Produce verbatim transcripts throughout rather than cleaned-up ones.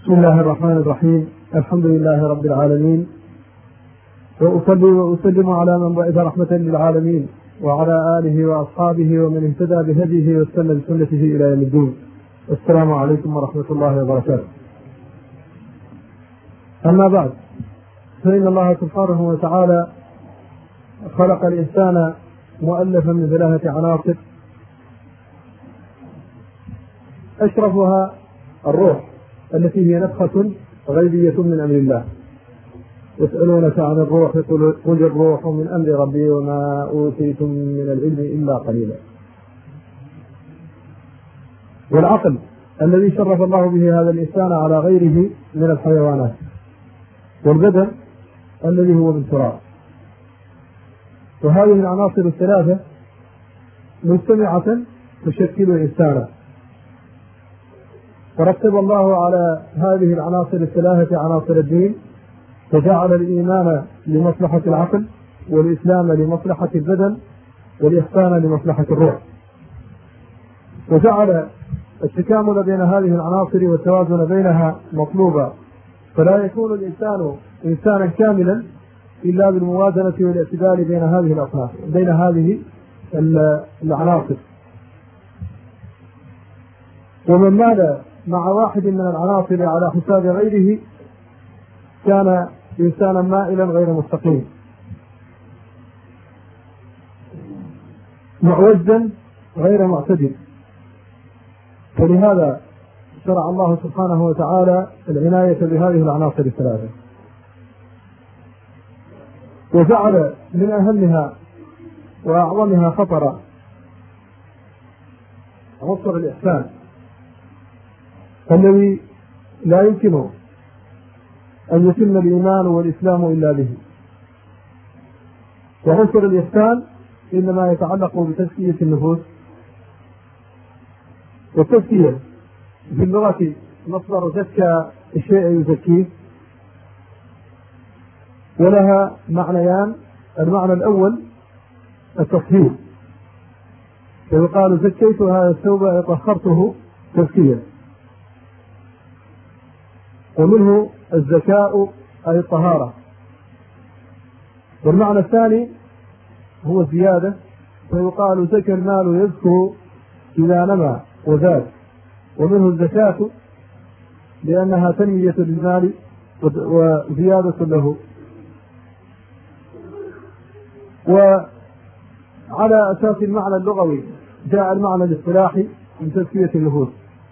بسم الله الرحمن الرحيم. الحمد لله رب العالمين، وأصلي وأسلم على من بعث رحمة للعالمين وعلى آله وأصحابه ومن اهتدى بهديه واستنى بسنته إلى يوم الدين. السلام عليكم ورحمة الله وبركاته. أما بعد، فإن الله سبحانه وتعالى خلق الإنسان مؤلفا من ثلاثة عناصر، أشرفها الروح التي هي نفخة غيبية من أمر الله. يسألونك عن الروح قل الروح من أمر ربي وما أوتيتم من العلم إلا قليلا. والعقل الذي شرف الله به هذا الإنسان على غيره من الحيوانات، والبدن الذي هو من تراب. وهذه العناصر الثلاثة مجتمعة تشكل إنسانا، فرتب الله على هذه العناصر الثلاثة عناصر الدين، فجعل الإيمان لمصلحة العقل، والإسلام لمصلحة البدن، والإحسان لمصلحة الروح. وجعل التكامل بين هذه العناصر والتوازن بينها مطلوبا، فلا يكون الإنسان إنسانا كاملا إلا بالموازنة والاعتدال بين هذه الأصناف بين هذه العناصر. ومن مال مع واحد من العناصر على حساب غيره كان إنسانا مائلا غير مستقيم، معوجا غير معتدل. فلهذا شرع الله سبحانه وتعالى العناية بهذه العناصر الثلاثة، وجعل من أهمها وأعظمها خطرا عنصر الإحسان الذي لا يمكن أن يتم الإيمان والإسلام إلا به. وعنصر الإحسان إنما يتعلق بتزكية النفوس، والتزكية في اللغة مصدر زكى الشيء يزكيه، ولها معنيان. المعنى الأول التطهير، فيقال زكيت هذا الثوب طهرته تزكية، ومنه الزكاء أي الطهارة. والمعنى الثاني هو الزيادة، فيقال زكى المال يزكو إذا نمى وزاد، ومنه الزكاة لأنها تنمية للمال وزيادة له. وعلى أساس المعنى اللغوي جاء المعنى الاصطلاحي من تزكية النفوس.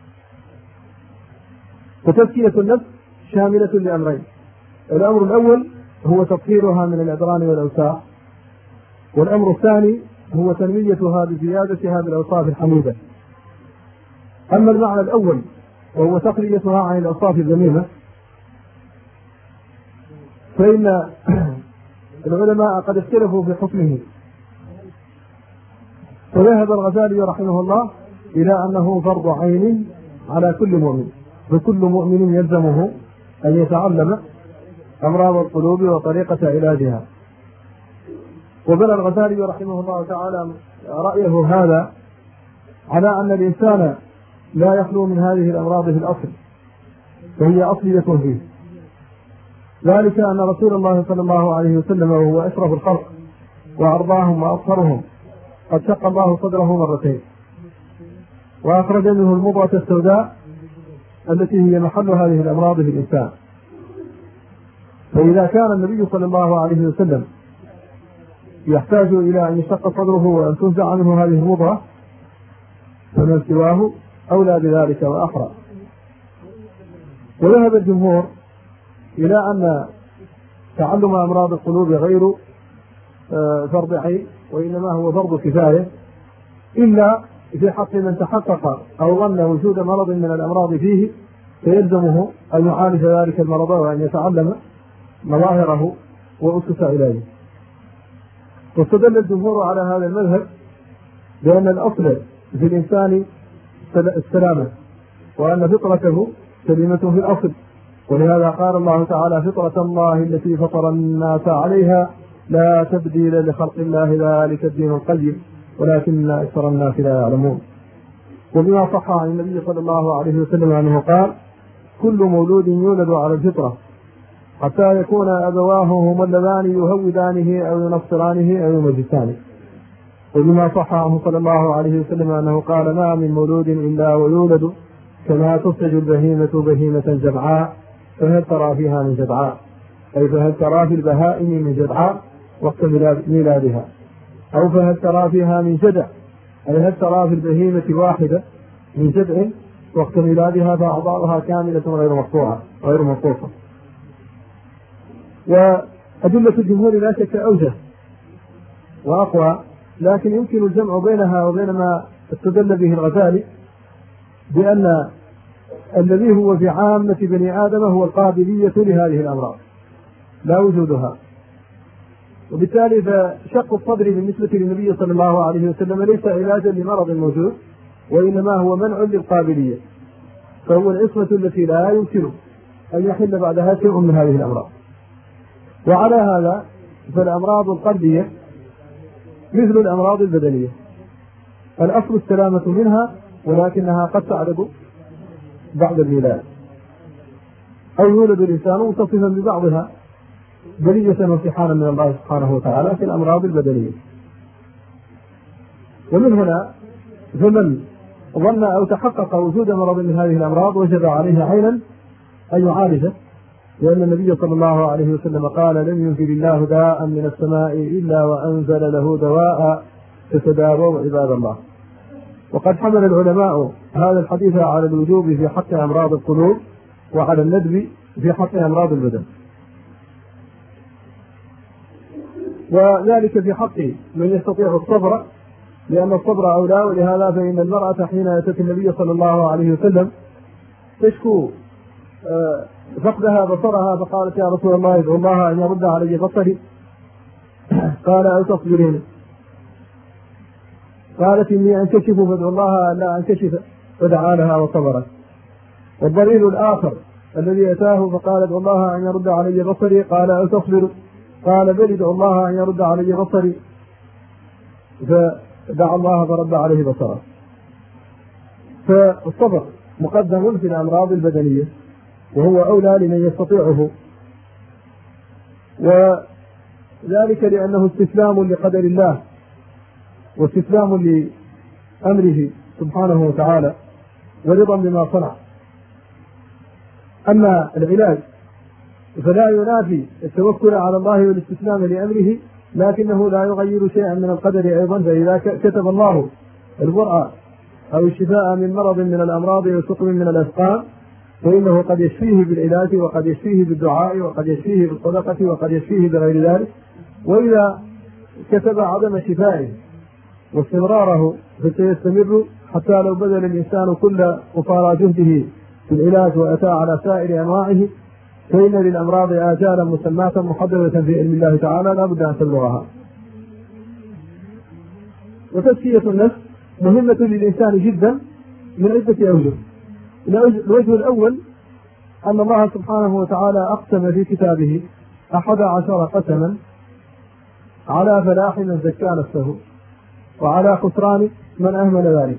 وتزكية النفس شاملة لأمرين: الأمر الأول هو تطهيرها من الأدران والأوساخ، والأمر الثاني هو تنميتها بزيادتها بالأوصاف الحميدة. أما المعنى الأول وهو تقليتها عن الأوصاف الذميمة، فإن العلماء قد اختلفوا في حكمه، فذهب الغزالي رحمه الله إلى أنه فرض عين على كل مؤمن، فكل مؤمن يلزمه أن يتعلم أمراض القلوب وطريقة علاجها. وبنى الغزالي رحمه الله تعالى رأيه هذا على أن الإنسان لا يخلو من هذه الأمراض في الأصل، فهي أصلية فيه. ذلك أن رسول الله صلى الله عليه وسلم وهو أشرف الخلق وأرضاهم وأطهرهم قد شق الله صدره مرتين، وأخرج منه المضغة السوداء التي هي محل هذه الأمراض في الإنسان. فإذا كان النبي صلى الله عليه وسلم يحتاج إلى أن يشق صدره وأن تنزع منه هذه المضغة، فمن سواه أولى بذلك وأحرى. وذهب الجمهور إلى أن تعلم أمراض القلوب غير فرض عين، وإنما هو فرض كفاية، إلا في حق من تحقق أو ظن وجود مرض من الأمراض فيه، فيلزمه أن يعالج ذلك المرض وأن يتعلم مظاهره وأسس إليه. واستدل الجمهور على هذا المذهب بأن الأصل في الإنسان السلامة، وأن فطرته سليمة في الأصل. ولهذا قال الله تعالى: فطرة الله التي فطر الناس عليها لا تبديل لخلق الله ذلك الدين القيم ولكن أكثر الناس لا يعلمون. وبما صح عن النبي صلى الله عليه وسلم أنه قال: كل مولود يولد على الفطرة حتى يكون أبواه هما اللذان يهودانه أو ينصرانه أو يمجسانه. وبما صح عنه صلى الله عليه وسلم أنه قال: ما من مولود إلا ويولد كما تنتج البهيمة بهيمة جمعاء فهل ترى فيها من جدعاء، أي فهل ترى في البهائم من جدعاء وقت ميلادها، أو فهل ترى فيها من جدع، أي هل ترى في البهيمة واحدة من جدع وقت ميلادها فأعضاؤها كاملة غير مقطوعة غير مقطوعة. وأدلة الجمهور لا شك أوجه وأقوى، لكن يمكن الجمع بينها وبين ما استدل به الغزالي بأن الذي هو في عامة بني آدم هو القابلية لهذه الأمراض لا وجودها. وبالتالي فشق الصدر بالنسبة للنبي صلى الله عليه وسلم ليس علاجا لمرض موجود، وإنما هو منع للقابلية، فهو العصمة التي لا يمكن أن يحل بعدها شيء من هذه الأمراض. وعلى هذا فالأمراض القلبية مثل الأمراض البدنية، الأصل السلامة منها، ولكنها قد تعرض بعد الميلاد، أو يولد الإنسان متصفا ببعضها بلية وامتحانا من الله سبحانه وتعالى في الأمراض البدنية. ومن هنا فمن ظن أو تحقق وجود مرض من هذه الأمراض وجب عليه عينا أن يعالجه، لأن النبي صلى الله عليه وسلم قال: لم ينزل الله داء من السماء إلا وأنزل له دواء فتداووا عباد الله. وقد حمل العلماء هذا الحديث على الوجوب في حق أمراض القلوب، وعلى الندب في حق أمراض البدن، وذلك في حق من يستطيع الصبر، لأن الصبر أولى. ولهذا فإن المرأة حين أتت النبي صلى الله عليه وسلم تشكو فقدها بصرها، فقالت: يا رسول الله ادعو الله أن يرد علي بصري. قال: أو تصبرين؟ قالت: إني أنكشف فادعو الله أن لا أنكشف، فدعا لها وصبرت. والضرير الآخر الذي أتاه فقال: ادعو الله أن يرد علي بصري. قال: أو تصبر؟ قال: بل ادعو الله أن يرد علي بصري، فدعا الله فرد عليه بصره. فالصبر مقدم في الأمراض البدنية، وهو أولى لمن يستطيعه، وذلك لأنه استسلام لقدر الله واستسلام لأمره سبحانه وتعالى ورضا بما صنع. أما العلاج فلا ينافي التوكل على الله والاستسلام لأمره، لكنه لا يغير شيئا من القدر أيضا. فإذا كتب الله البرء أو الشفاء من مرض من الأمراض وسقم من الأسقام، فإنه قد يشفيه بالعلاج، وقد يشفيه بالدعاء، وقد يشفيه بالصدقة، وقد يشفيه بغير ذلك. وإذا كتب عدم شفائه واستمراره فسيستمر حتى لو بذل الإنسان كل قصارى جهده في العلاج وأتى على سائر أنواعه، فإن للأمراض آجالا مسماة محددة في علم الله تعالى لا بد أن تبلغها. وتزكية النفس مهمة للإنسان جدا من عدة أوجه. الوجه الأول أن الله سبحانه وتعالى أقسم في كتابه أحد عشر قسما على فلاح من زكى نفسه وعلى خسران من أهمل ذلك.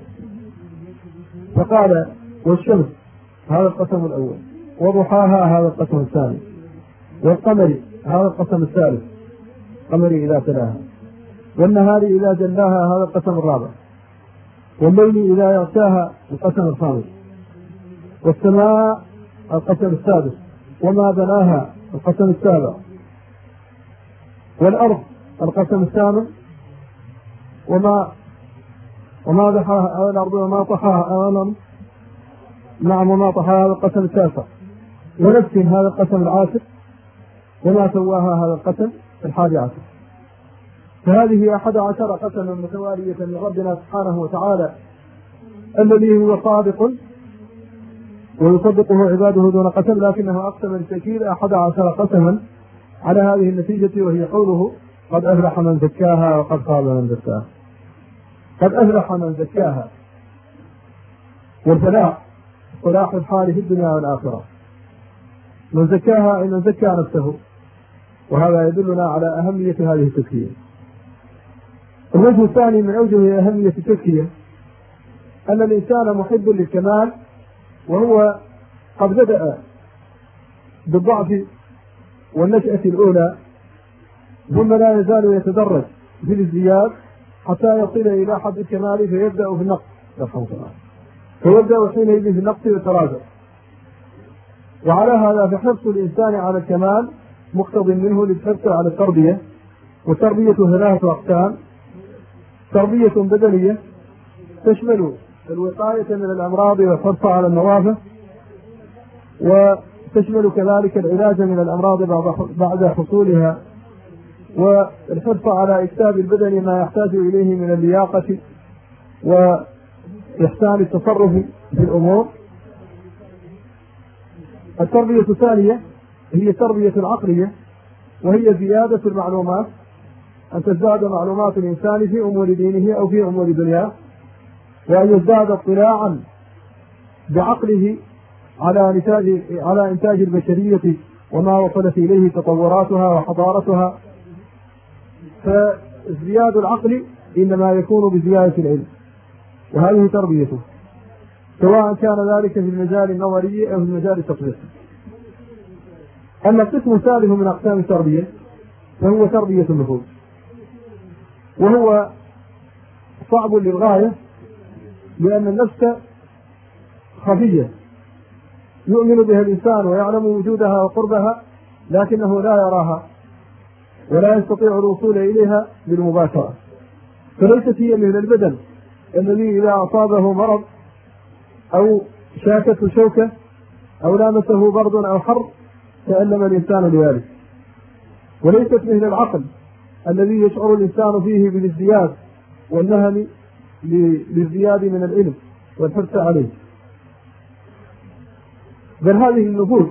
فقال: والشمس، هذا القسم الأول، وضحاها، هذا القسم الثاني، والقمر، هذا القسم الثالث، قمر إذا تلاها، والنهار إذا جلاها، هذا القسم الرابع، والليل إذا يغشاها، القسم الخامس، والسماء، القسم السادس، وما بناها، القسم السابع، والأرض، القسم الثامن، وما وما ضحاها الأرض وما طحاها أولا نعم وما طحاها، هذا القسم التاسع، ونفس، هذا القسم العاشر، وما سواها، هذا القسم الحادي عشر. فهذه أحد عشر قسما متوالية من ربنا سبحانه وتعالى، الذي هو صادق ويصدقه عباده دون قسم، لكنه أقسم بالتأكيد أحد عشر قسما على هذه النتيجة، وهي قوله: قد أفلح من زكاها وقد خاب من دساها. قد أفلح من زكاها، والفلاح صلاح الحال في الدنيا والآخرة. من زكاها أي من زكى نفسه، وهذا يدلنا على أهمية هذه التزكية. الوجه الثاني من أوجه أهمية التزكية أن الإنسان محب للكمال، وهو قد بدأ بالضعف والنشأة الأولى، ثم لا يزال يتدرج في الازدياد حتى يصل إلى حد الكمال فيبدأ في النقص فيبدأ حينئذ في النقص والتراجع. وعلى هذا فحرص الإنسان على الكمال مقتض منه للحرص على التربية. والتربية ثلاثة أقسام: تربية بدنية تشمل الوقاية من الأمراض والحرص على النظافة، وتشمل كذلك العلاج من الأمراض بعد حصولها، والحرص على إكساب البدن ما يحتاج إليه من اللياقة وإحسان التصرف في الأمور. التربية الثانية هي التربية العقلية، وهي زيادة المعلومات، أن تزداد معلومات الإنسان في أمور دينه أو في أمور دنياه، وأن يزداد اطلاعا بعقله على نتاج على إنتاج البشرية وما وصلت إليه تطوراتها وحضارتها. فازدياد العقل إنما يكون بزيادة العلم، وهذه تربيته، سواء كان ذلك في المجال النظري أو في المجال التطبيقي. أما القسم الثالث من أقسام التربية فهو تربية النفوس، وهو صعب للغاية، لأن النفس خفية يؤمن بها الإنسان ويعلم وجودها وقربها، لكنه لا يراها ولا يستطيع الوصول إليها بالمباشرة. فليست هي مثل البدن الذي إذا أصابه مرض أو شاكته شوكة أو لامسه برد أو حر تألم الإنسان لذلك، وليست مثل العقل الذي يشعر الإنسان فيه بالازدياد والنهم للزياد من العلم والحرص عليه. بل هذه النفوس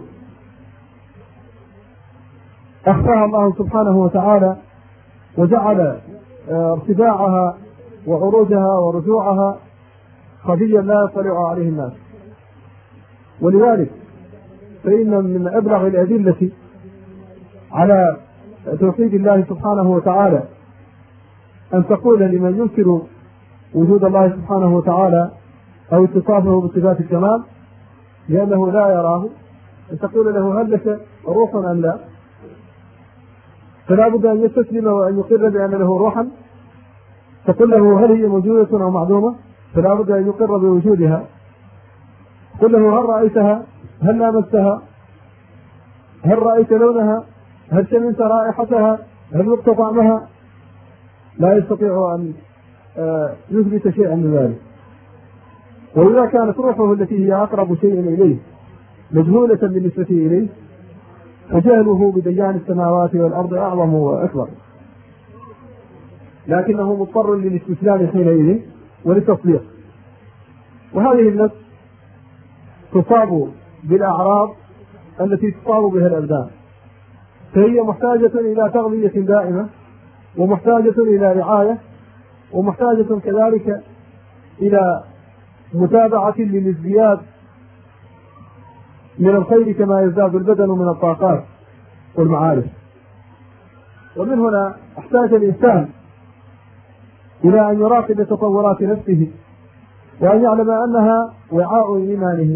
أخفاها الله سبحانه وتعالى، وجعل ارتفاعها وعروجها ورجوعها خفيا لا يطلع عليه الناس. ولذلك فإن من أبلغ الأدلة على توحيد الله سبحانه وتعالى أن تقول لمن ينكر وجود الله سبحانه وتعالى أو اتصافه بصفات الكمال لأنه لا يراه، أن تقول له هل لك روح أم لا؟ فلا بد أن يستسلم وأن يقر بأن له روحا. تقول له هل هي موجودة أو معدومة؟ فلا بد أن يقر بوجودها. قل له هل رأيتها؟ هل لامستها؟ هل رأيت لونها؟ هل شممت رائحتها؟ هل ذقت طعمها؟ لا يستطيع أن يثبت شيئا من ذلك. وإذا كانت روحه التي هي أقرب شيء إليه مجهولة بالنسبة إليه فجهله بديان السماوات والأرض أعظم وأكبر، لكنه مضطر للاستسلام حينئذ وللتصديق. وهذه النفس تصاب بالأعراض التي تصاب بها الأبدان، فهي محتاجة إلى تغذية دائمة، ومحتاجة إلى رعاية، ومحتاجة كذلك إلى متابعة للازدياد من الخير كما يزداد البدن من الطاقات والمعارف. ومن هنا احتاج الإنسان إلى أن يراقب تطورات نفسه، وأن يعلم أنها وعاء إيمانه،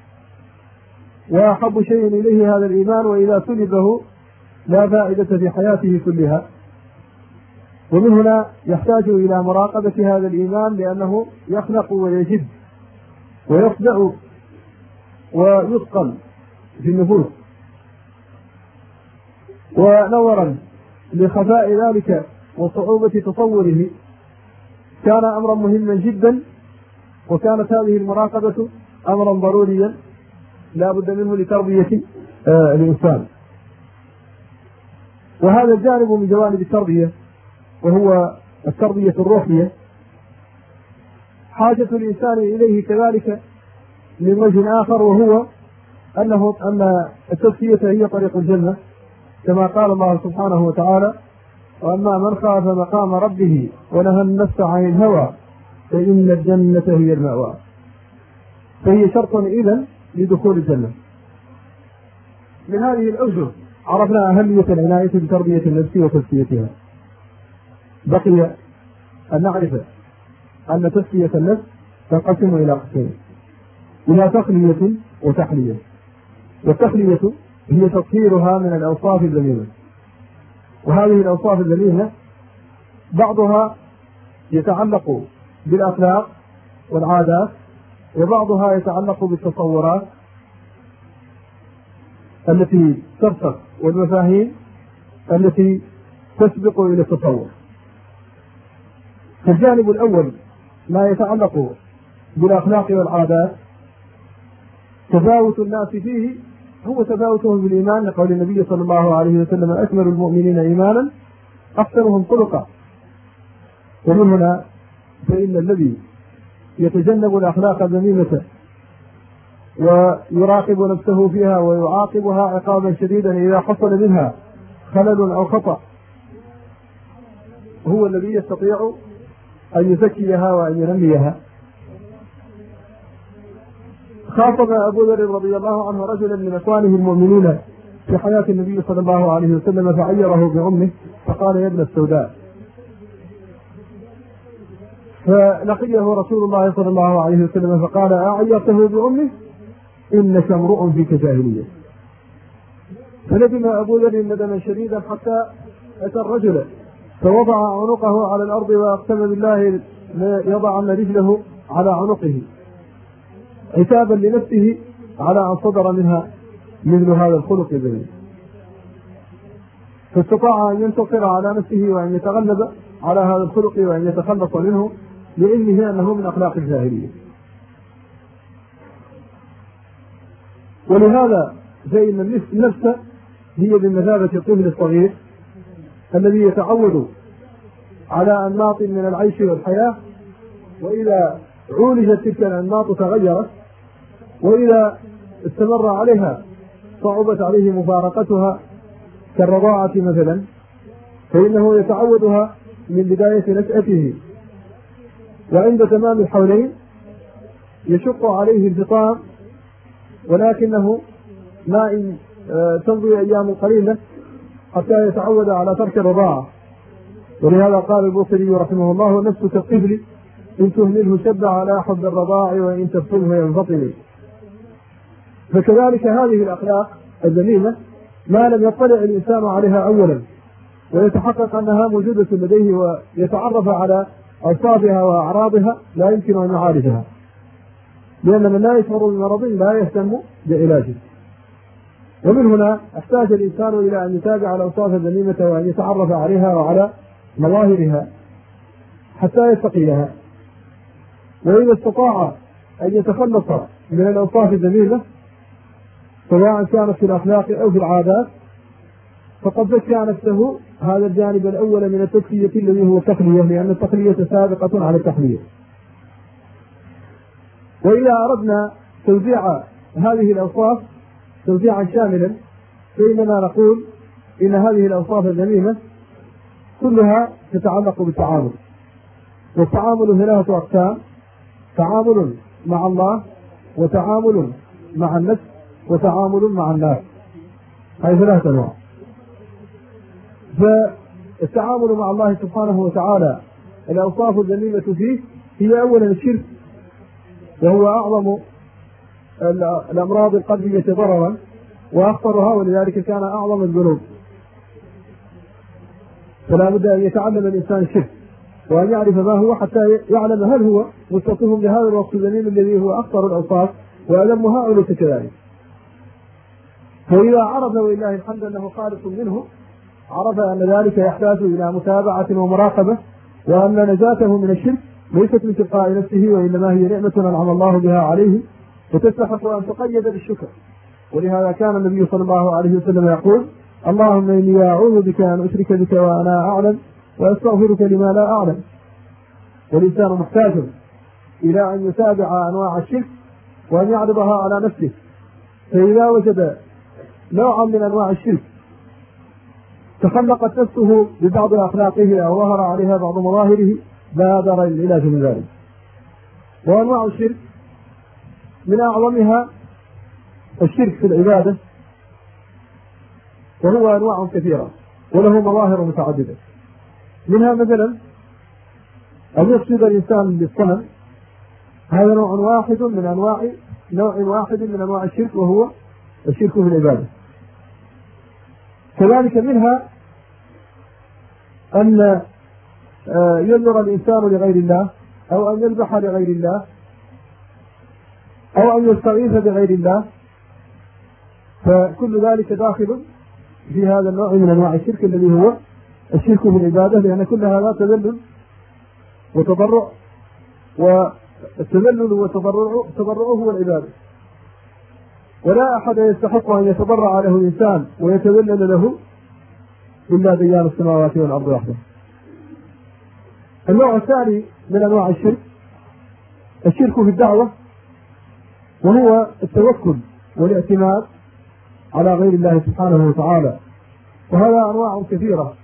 وأحب شيء إليه هذا الإيمان، وإذا سلبه لا فائدة في حياته كلها. ومن هنا يحتاج إلى مراقبة هذا الإيمان، لأنه يخنق ويجد ويصدأ ويثقل في النفوس. ونظرا لخفاء ذلك وصعوبة تصوره كان أمرا مهما جدا، وكانت هذه المراقبة أمرا ضروريا لا بد منه لتربية آه الإنسان. وهذا الجانب من جوانب التربية وهو التربية الروحية حاجة الإنسان إليه كذلك من وجه آخر، وهو أنه أن التزكية هي طريق الجنة، كما قال الله سبحانه وتعالى: وأما من خاف مقام ربه ونهى النفس عن الهوى فإن الجنة هي المأوى. فهي شرط إذن لدخول الجنة. من هذه الأوجه عرفنا أهمية العناية بتربية النفس وتزكيتها. بقي أن نعرف أن تزكية النفس تنقسم إلى قسمين: إلى تقنية وتحلية. والتخلية هي تطهيرها من الأوصاف الذميمة. وهذه الأوصاف الذميمة بعضها يتعلق بالأخلاق والعادات، وبعضها يتعلق بالتصورات التي ترسخ والمفاهيم التي تسبق إلى التصور. فالجانب الأول ما يتعلق بالأخلاق والعادات تفاوت الناس فيه هو تفاوتهم بالإيمان، لقول النبي صلى الله عليه وسلم: أكمل المؤمنين إيمانا أحسنهم خلقا. ومن هنا فإن الذي يتجنب الأخلاق الذميمة ويراقب نفسه فيها ويعاقبها عقابا شديدا إذا حصل منها خلل أو خطأ هو الذي يستطيع أن يزكيها وأن ينميها. خاطب أبو ذر رضي الله عنه رجلا من إخوانه المؤمنين في حياة النبي صلى الله عليه وسلم فعيره بعمه فقال: يا ابن السوداء. فلقيه رسول الله صلى الله عليه وسلم فقال: أعيرته بعمه؟ إنك امرؤ فيك جاهلية. فندم أبو ذر ندما شديدا حتى أتى الرجل فوضع عنقه على الأرض وأقسم بالله يضع رجله على عنقه عتابا لنفسه على أن صدر منها مثل هذا الخلق الذميم. فاستطاع أن ينتصر على نفسه وأن يتغلب على هذا الخلق وأن يتخلص منه لعلمه أنه من أخلاق الجاهلية. ولهذا فإن النفس هي بمثابة الطفل الصغير الذي يتعود على أنماط من العيش والحياة، وإذا عولجت تلك الأنماط تغيرت، وإذا استمر عليها صعبت عليه مفارقتها كالرضاعة مثلا، فإنه يتعودها من بداية نشأته، وعند تمام الحولين يشق عليه الفطام، ولكنه ما إن تمضي أيام قليلة حتى يتعود على ترك الرضاعة. ولهذا قال البوصيري رحمه الله: نفس كالطفل إن تهمله شب على حب الرضاع وإن تفطمه ينفطم. فكذلك هذه الأخلاق الذميمة ما لم يطلع الإنسان عليها أولا ويتحقق أنها موجودة لديه ويتعرف على أوصافها وأعراضها لا يمكن أن يعالجها، لأن من لا يشعر بمرض لا يهتم بعلاجه. ومن هنا احتاج الإنسان إلى أن يتابع الأوصاف الذميمة وأن يتعرف عليها وعلى مظاهرها حتى يتقيها. وإذا استطاع أن يتخلص من الأوصاف الذميمة سواء كانت في الأخلاق أو في العادات فقد زكى نفسه. هذا الجانب الأول من التزكية الذي هو التخلية، لأن التخلية سابقة على التخلية. وإذا أردنا توزيع هذه الأوصاف توزيعا شاملا فإننا نقول إن هذه الأوصاف الذميمة كلها تتعلق بالتعامل، والتعامل ثلاثة أقسام: تعامل مع الله، وتعامل مع النفس، وتعامل مع الناس. هذه ثلاثة أنواع. فالتعامل مع الله سبحانه وتعالى الأوصاف الذميمة فيه هي أولا الشرك، وهو أعظم الأمراض القلبية ضررا وأخطرها، ولذلك كان أعظم الذنوب. فلا بد أن يتعلم الإنسان الشرك وأن يعرف ما هو حتى يعلم هل هو متصف بهذا الوصف الذميم الذي هو أخطر الأوصاف وألمها أو ليس كذلك. فإذا عرف ولله الحمد أنه خالص منه عرف أن ذلك يحتاج إلى متابعة ومراقبة، وأن نجاته من الشرك ليست من تلقاء نفسه وإنما هي نعمة أنعم الله بها عليه وتستحق أن تقيد بالشكر. ولهذا كان النبي صلى الله عليه وسلم يقول: اللهم إني أعوذ بك أن أشرك بك وأنا أعلم وأستغفرك لما لا أعلم. والإنسان محتاج إلى أن يتابع أنواع الشرك وأن يعرضها على نفسه، فإذا وجد نوعا من أنواع الشرك تخلقت نفسه ببعض أخلاقه أو ظهر عليها بعض مظاهره بادر العلاج من ذلك. وأنواع الشرك من أعظمها الشرك في العبادة، وهو أنواع كثيرة وله مظاهر متعددة. منها مثلا أن يسجد الإنسان للصنم، هذا نوع واحد من أنواع نوع واحد من أنواع الشرك، وهو الشرك في العبادة. كذلك منها أن ينظر الإنسان لغير الله، أو أن يذبح لغير الله، أو أن يستغيث بغير الله، فكل ذلك داخل في هذا النوع من أنواع الشرك الذي هو الشرك في العبادة، لأن كل هذا تذلل وتضرع، والتذلل وتضرعه تضرعه هو العبادة، ولا أحد يستحق أن يتضرع له الإنسان ويتذلل له إلا ديان السماوات والأرض وحده. النوع الثاني من أنواع الشرك الشرك في الدعوة، وهو التوكل والاعتماد على غير الله سبحانه وتعالى، وهذا أنواع كثيرة.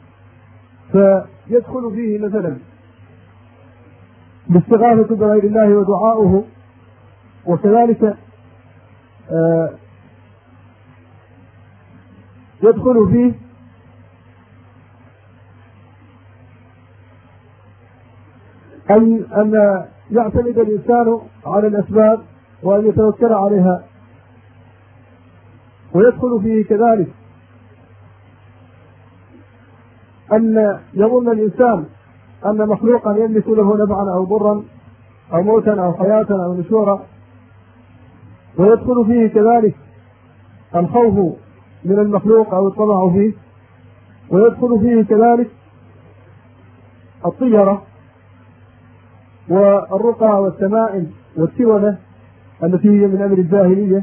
فيدخل فيه مثلا الاستغاثة بغير الله ودعاؤه، وكذلك آه يدخل فيه أن أن يعتمد الإنسان على الأسباب وأن يتوكل عليها، ويدخل فيه كذلك أن يظن الإنسان أن مخلوقا يملك له نفعا أو ضرا أو موتا أو حياة أو نشورا، ويدخل فيه كذلك الخوف من المخلوق أو الطمع فيه، ويدخل فيه كذلك الطيرة والرقى والتمائم والسونة التي هي من أمر الجاهلية،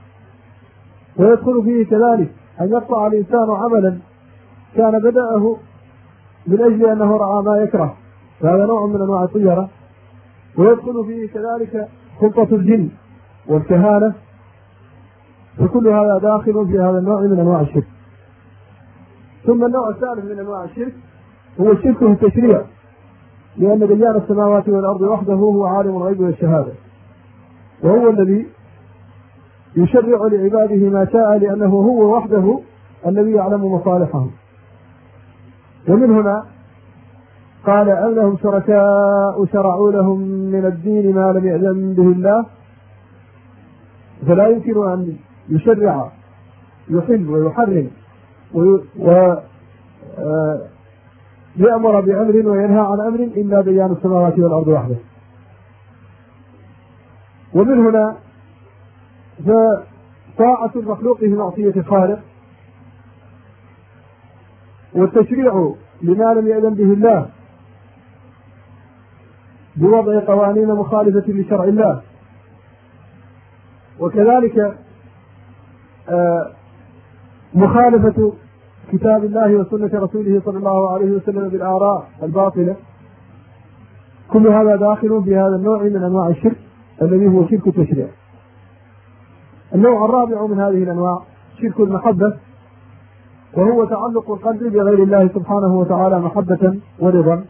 ويدخل فيه كذلك أن يقطع الإنسان عملا كان بدأه من أجل أنه رأى ما يكره، فهذا نوع من أنواع الطيرة. ويدخل فيه كذلك خلطة الجن والكهانة، فكل هذا داخل في هذا النوع من أنواع الشرك. ثم النوع الثالث من أنواع الشرك هو الشرك في التشريع، لأن ديان السماوات والأرض وحده هو عالم الغيب والشهادة، وهو الذي يشرع لعباده ما شاء، لأنه هو وحده الذي يعلم مصالحهم. ومن هنا قال أم لهم شركاء شرعوا لهم من الدين ما لم يأذن به الله، فلا يمكن أن يشرع يحل ويحرم ويأمر بأمر وينهى عن أمر إلا ديان السماوات والأرض وحده. ومن هنا فطاعة المخلوق في معصية الخالق، والتشريع لما لم يأذن به الله بوضع قوانين مخالفة لشرع الله، وكذلك مخالفة كتاب الله وسنة رسوله صلى الله عليه وسلم بالآراء الباطلة. كل هذا داخل في هذا النوع من أنواع الشرك الذي هو شرك التشريع. النوع الرابع من هذه الأنواع شرك المحبة، وهو تعلق القلب بغير الله سبحانه وتعالى محبة ورضا.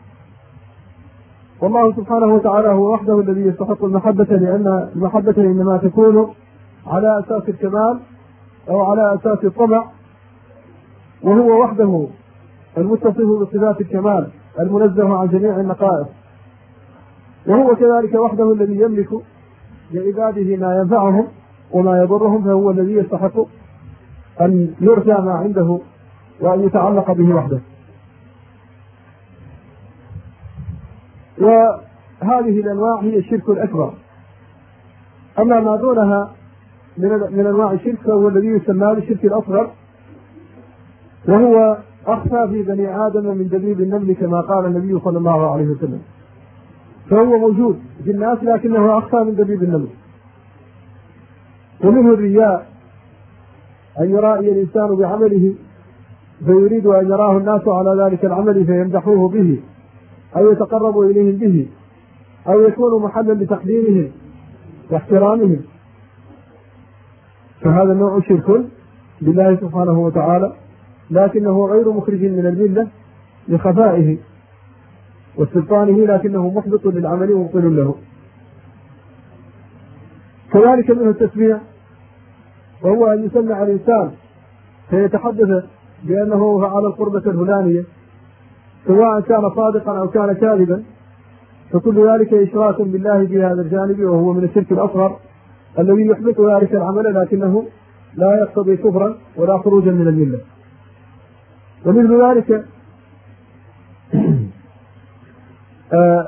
والله سبحانه وتعالى هو وحده الذي يستحق المحبة، لأن المحبة إنما تكون على أساس الكمال أو على أساس الطمع، وهو وحده المتصف بصفات الكمال المنزه عن جميع النقائص، وهو كذلك وحده الذي يملك لعباده ما ينفعهم وما يضرهم، فهو الذي يستحق أن يرجى ما عنده وأن يتعلق به وحده. وهذه الأنواع هي الشرك الأكبر. أما ما دونها من أنواع الشرك فهو الذي يسمى بالشرك الأصغر، وهو أخفى في بني آدم من دبيب النمل كما قال النبي صلى الله عليه وسلم، فهو موجود في الناس لكنه أخفى من دبيب النمل. ومنه الرياء، أن يرائي الإنسان بعمله فيريد أن يراه الناس على ذلك العمل فيمدحوه به أو يتقربوا إليهم به أو يكون محلا لتقديمهم واحترامهم، فهذا النوع شرك بالله سبحانه وتعالى، لكنه غير مخرج من الملة لخفائه واستبطانه، لكنه محبط للعمل ومبطل له. كذلك منه التسميع، وهو أن يسمع الإنسان فيتحدث بأنه فعل القربة الفلانية سواء كان صادقا أو كان كاذبا، فكل ذلك إشراك بالله في هذا الجانب، وهو من الشرك الأصغر الذي يحبط ذلك العمل لكنه لا يقتضي كفرا ولا خروجا من الملة. ومثل ذلك آه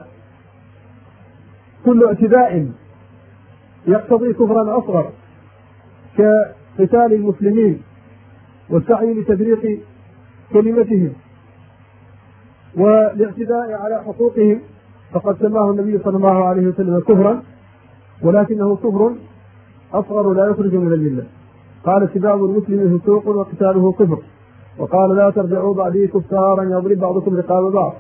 كل اعتداء يقتضي كفرا أصغر كقتال المسلمين والسعي لتفريق كلمتهم والاعتداء على حقوقهم، فقد سماه النبي صلى الله عليه وسلم كفرا، ولكنه كفر أصغر لا يخرج من الملة. قال سباب المسلم فسوق وقتاله كفر، وقال لا ترجعوا بعدي كفارا يضرب بعضكم رقاب بعض.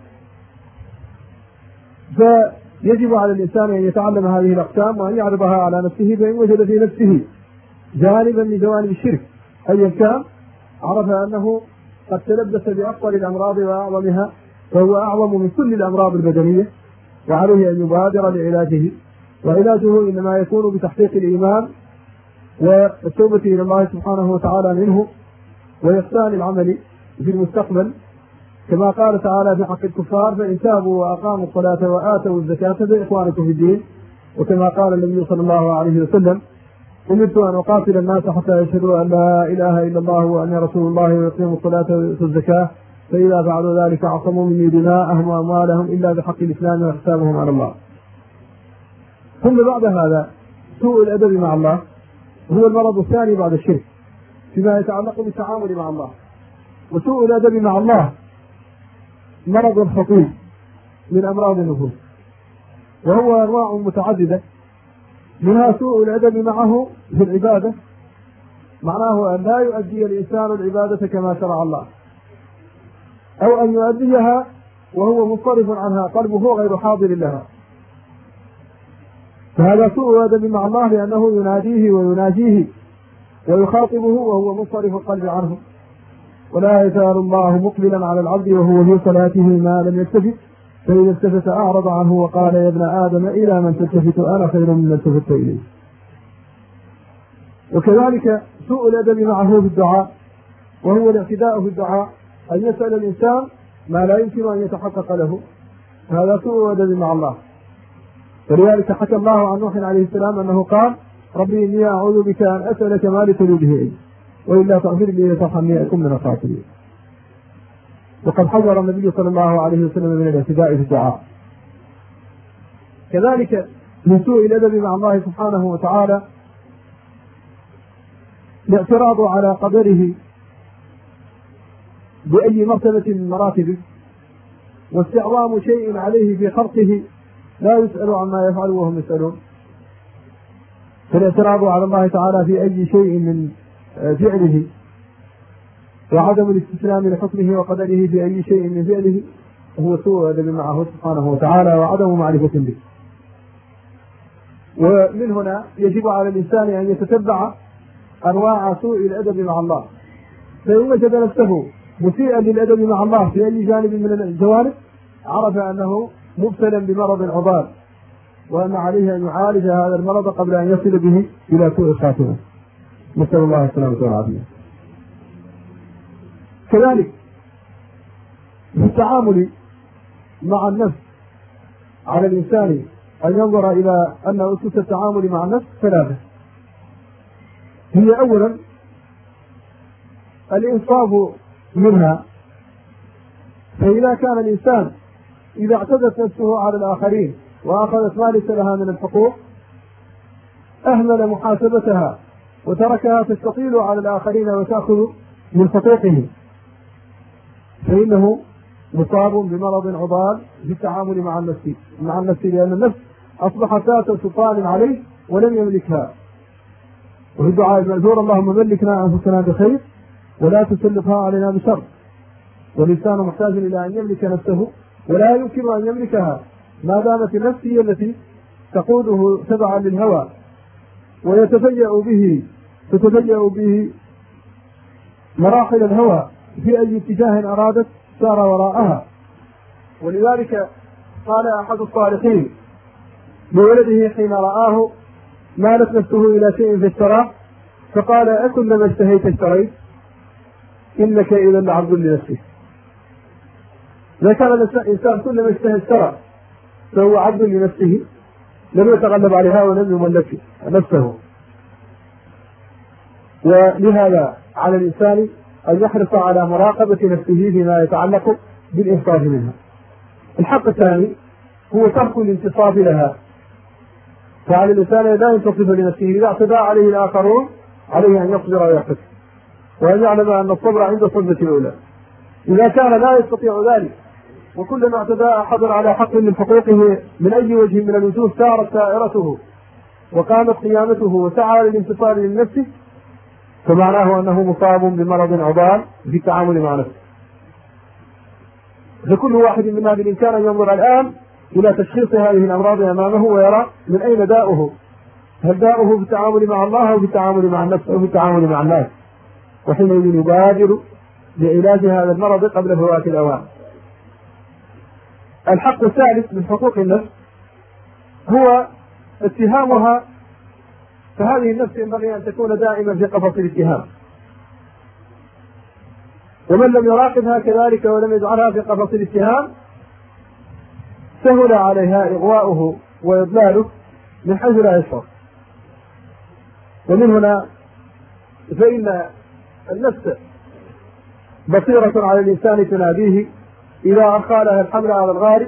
فيجب على الإنسان أن يتعلم هذه الأقسام وأن يعرضها على نفسه، فإن وجد في نفسه جانبا من جوانب الشرك أيا كان عرف أنه قد تلبس بأفضل الأمراض وأعظمها، وهو أعظم من كل الأمراض البدنية، وعليه أن يبادر لعلاجه. وعلاجه إنما يكون بتحقيق الإيمان والتوبة إلى الله سبحانه وتعالى منه، وإحسان العمل في المستقبل، كما قال تعالى في حق الكفار: فإن تابوا وأقاموا الصلاة وآتوا الزكاة فإخوانكم في الدين. وكما قال النبي صلى الله عليه وسلم: أمرت أن أقاتل الناس حتى يشهدوا أن لا إله إلا الله وأن رسول الله ويقيموا الصلاة ويؤتوا الزكاة، فإذا فعلوا ذلك عصموا مني دماءهم وأموالهم إلا بحق الإسلام وحسابهم على الله. ثم بعد هذا سوء الأدب مع الله هو المرض الثاني بعد الشرك فيما يتعلق بالتعامل مع الله. وسوء الأدب مع الله مرض خطير من أمراض النفوس، وهو أنواع متعددة، منها سوء الأدب معه في العبادة، معناه أن لا يؤدي الإنسان العبادة كما شرع الله، أو أن يؤديها وهو منصرف عنها قلبه غير حاضر لها، فهذا سوء أدب مع الله، لأنه يناديه ويناجيه ويخاطبه وهو منصرف القلب عنه. ولا يزال الله مقبلا على العبد وهو في صلاته ما لم يلتفت، فإذا التفت أعرض عنه وقال: يا ابن آدم إلى من تلتفت أنا خير ممن التفت إليه. وكذلك سوء الأدب معه في الدعاء، وهو الاعتداء في الدعاء، أن يسأل الإنسان ما لا يمكن أن يتحقق له، هذا سوء أدب مع الله. ولذلك حكى الله عن نوح عليه السلام أنه قال: ربي إني أعوذ بك أن أسألك ما ليس لي به علم، وإلا تغفر لي وترحمني أكن من الخاسرين. وقد حذر النبي صلى الله عليه وسلم من الاعتداء في الدعاء. كذلك من سوء الأدب مع الله سبحانه وتعالى الاعتراض على قدره بأي مرتبة من مراتبه، واستعظام شيء عليه في خلقه لا يسأل عما يفعل وهم يسألون. فالاعتراض على الله تعالى في أي شيء من فعله، وعدم الاستسلام لحكمه وقدره في أي شيء من فعله، هو سوء أدب معه سبحانه وتعالى وعدم معرفة به. ومن هنا يجب على الإنسان أن يتتبع أنواع سوء الأدب مع الله، فإن وجد نفسه مسيئا للأدب مع الله في أي جانب من الجوانب عرف أنه مبتلا بمرض عضال، وأن عليه أن يعالج هذا المرض قبل أن يصل به إلى سوء الخاتمة، نسأل الله السلامة والعافية. كذلك في التعامل مع النفس على الإنسان أن ينظر إلى أن أسس التعامل مع النفس ثلاثة. هي أولا الإنصاف منها، فإذا كان الإنسان إذا اعتدت نفسه على الآخرين وأخذت ما ليس لها من الحقوق أهمل محاسبتها وتركها تستطيل على الآخرين وتأخذ من حقوقهم، فإنه مصاب بمرض عضال في التعامل مع النفس مع النفس لأن النفس أصبحت ذات سلطان عليه ولم يملكها. وفي الدعاء المأثور: اللهم ملكنا أنفسنا بخير ولا تسلطها علينا بشر. والإنسان محتاج إلى أن يملك نفسه، ولا يمكن أن يملكها ما دامت النفس هي التي تقوده تبعا للهوى ويتفيأ به تتفيأ به مراحل الهوى في أي اتجاه أرادت سار وراءها. ولذلك قال أحد الصالحين لولده حين رآه مالت نفسه إلى شيء فاشتراه، فقال: أكن لما اشتهيت اشتريت، إنك إذا لعبد لنفسك. إذا كان الإنسان كلما اشتهى اشترى فهو عبد لنفسه، لم يتغلب عليها ولم يملك نفسه. ولهذا على الإنسان أن يحرص على مراقبة نفسه فيما يتعلق بالإنصاف منها. الحق الثاني هو ترك الانتصاف لها، فعلى الإنسان لا ينتصف لنفسه، إذا اعتدى عليه الآخرون عليه أن يصبر ويحتسب، وأن يعلم أن الصبر عند الصدمة الأولى. إذا كان لا يستطيع ذلك وكلما اعتدى أحد على حق من حقوقه من أي وجه من الوجوه سارت سائرته وقامت قيامته وسعى للانتصار لنفسه، فمعناه أنه مصاب بمرض عضال في التعامل مع نفسه. فكل واحد منا بالإمكان أن ينظر الآن إلى تشخيص هذه الأمراض أمامه ويرى من أين داؤه، هل داؤه في التعامل مع الله أو في التعامل مع النفس أو في التعامل مع الناس، وحينئذ يبادر لعلاج هذا المرض قبل فوات الأوان. الحق الثالث من حقوق النفس هو اتهامها، فهذه النفس ينبغي أن تكون دائما في قفص الاتهام، ومن لم يراقبها كذلك ولم يجعلها في قفص الاتهام سهل عليها إغواؤه وإضلاله من حيث لا يشعر. ومن هنا فإن النفس بصيرة على الإنسان تناديه إذا أرخى لها الحمل على الغارب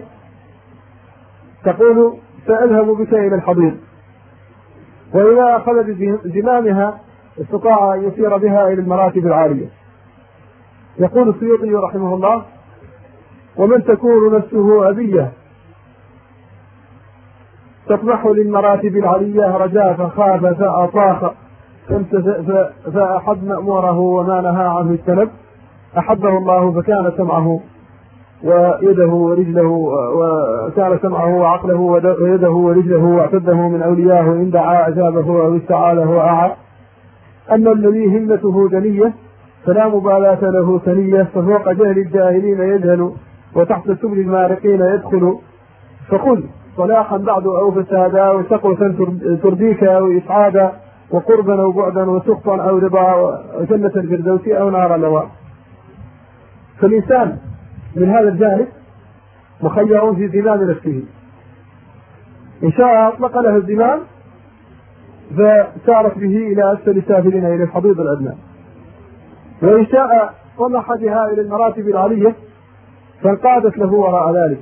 تقول سأذهب بك إلى الحضيض، وإذا أخذ بزمامها استطاع أن يسير بها إلى المراتب العالية. يقول السيوطي رحمه الله: ومن تكون نفسه أبية تطمح للمراتب العلية رجاء فخاف فأطاخ فأحب مأموره وما نهى عنه اجتنب، أحبه الله فكان سمعه ويده ورجله وكان سمعه وعقله ويده ورجله واعتده من أولياه إن دعا أجابه أو استعاذه أعى. أما الذي همته دنية فلا مبالاة له ثنية، ففوق جهل الجاهلين يجهل وتحت سبل المارقين يدخل، فقل صلاحا بعد أو فسادا وشقوة ترديك أو إسعادا وقربا أو بعدا وسخطا أو رضا وجنة الفردوس أو نار لواء. فالإنسان من هذا الجانب مخير في زمام نفسه، إن شاء أطلق له الزمام فسارت به إلى أسفل سافلين إلى الحضيض الأدنى، وإن شاء طمح بها إلى المراتب العالية فانقادت له وراء ذلك.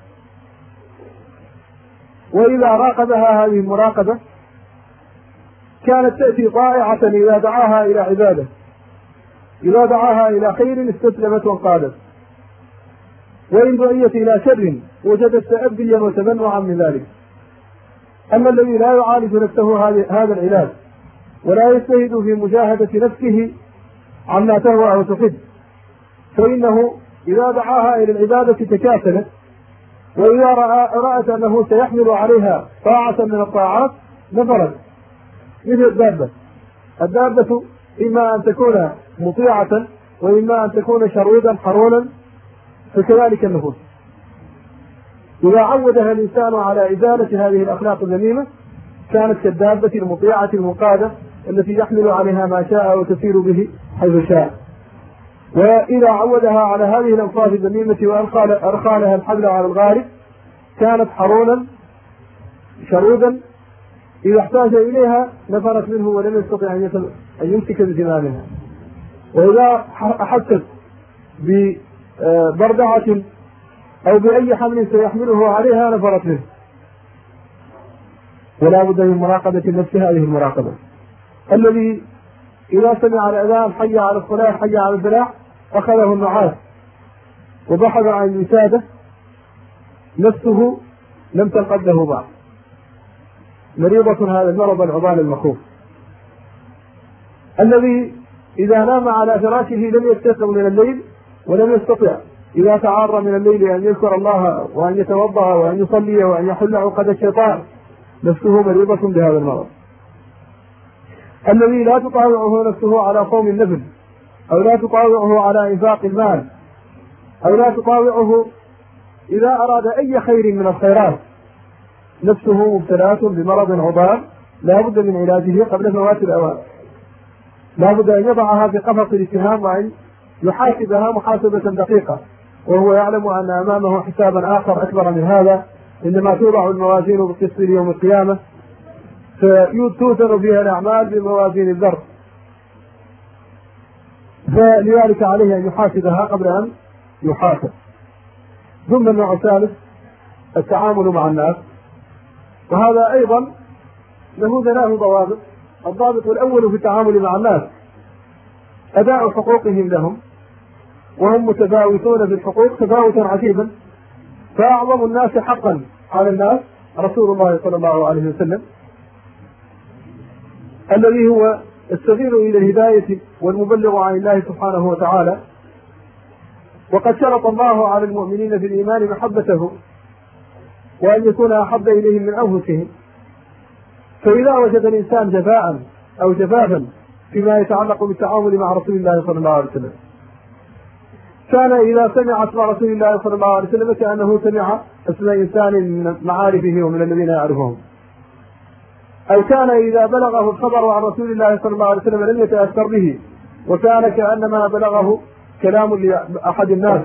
وإذا راقبها هذه المراقبة كانت تأتي طائعة إذا دعاها إلى عبادة، إذا دعاها إلى خير استسلمت وانقادت، وإن دعيت إلى شر وجدت تأبيا وتمنعا من ذلك. أما الذي لا يعالج نفسه هذا العلاج ولا يجتهد في مجاهدة نفسه عما تهوى أو تحب، فإنه إذا دعاها إلى العبادة تكاسلت، وإذا رأت أنه سيحمل عليها طاعة من الطاعات نفرت مثل الدابة. الدابة إما أن تكون مطيعة وإما أن تكون شرودا حرونا، فكذلك النفوس إذا عودها الإنسان على إزالة هذه الأخلاق الذميمة كانت كالدابة المطيعة المقادة التي يحمل عليها ما شاء وتسير به حيث شاء. وإذا عودها على هذه الأوصاف الذميمة وأرخى لها الحبل على الغارب كانت حرونا شرودا، إذا احتاج إليها نفرت منه ولم يستطع أن يمسك بزمامها. وإذا أحست ببردعة أو بأي حمل سيحمله عليها نفرت منه. ولا بد من مراقبة النفس هذه المراقبة. الذي إذا سمع الأذان حي على الصلاة حي على الفلاح أخذه النعاس وبحث عن الوسادة نفسه لم تنقذ له بعد، مريضة هذا المرض العضال المخوف. الذي إذا نام على فراشه لم يستيقظ من الليل ولم يستطع إذا تعار من الليل أن يذكر الله وأن يتوضأ وأن يصلي وأن يحل عقد الشيطان، نفسه مريضة بهذا المرض. الذي لا تطاوعه نفسه على صوم النفل أو لا تطاوعه على إنفاق المال أو لا تطاوعه إذا أراد أي خير من الخيرات، نفسه مبتلاة بمرض عضال لا بد من علاجه قبل فوات الأوان. لا بد أن يضعها في قفص الاتهام وأن يحاسبها محاسبة دقيقة، وهو يعلم أن أمامه حسابا آخر أكبر من هذا، إنما توضع الموازين بالقسط يوم القيامة فتوزن فيها الأعمال بموازين الذر، فلذلك عليه أن يحاسبها قبل أن يحاسب. ثم النوع الثالث التعامل مع الناس، وهذا أيضا له ثلاث ضوابط. الضابط الأول في التعامل مع الناس أداء حقوقهم لهم، وهم متفاوتون في الحقوق تفاوتا عجيبا، فأعظم الناس حقا على الناس رسول الله صلى الله عليه وسلم، الذي هو السبيل إلى الهداية والمبلغ عن الله سبحانه وتعالى. وقد شرط الله على المؤمنين في الإيمان محبته، وأن يكون أحب إليهم من أنفسهم. فإذا وجد الإنسان جفاء أو جفافا فيما يتعلق بالتعامل مع رسول الله صلى الله عليه وسلم، كان إذا سمع اسم رسول الله صلى الله عليه وسلم كأنه سمع اسم إنسان من معارفه ومن الذين يعرفهم، أو كان إذا بلغه الخبر عن رسول الله صلى الله عليه وسلم لم يتأثر به، وكان كأنما بلغه كلام لأحد الناس.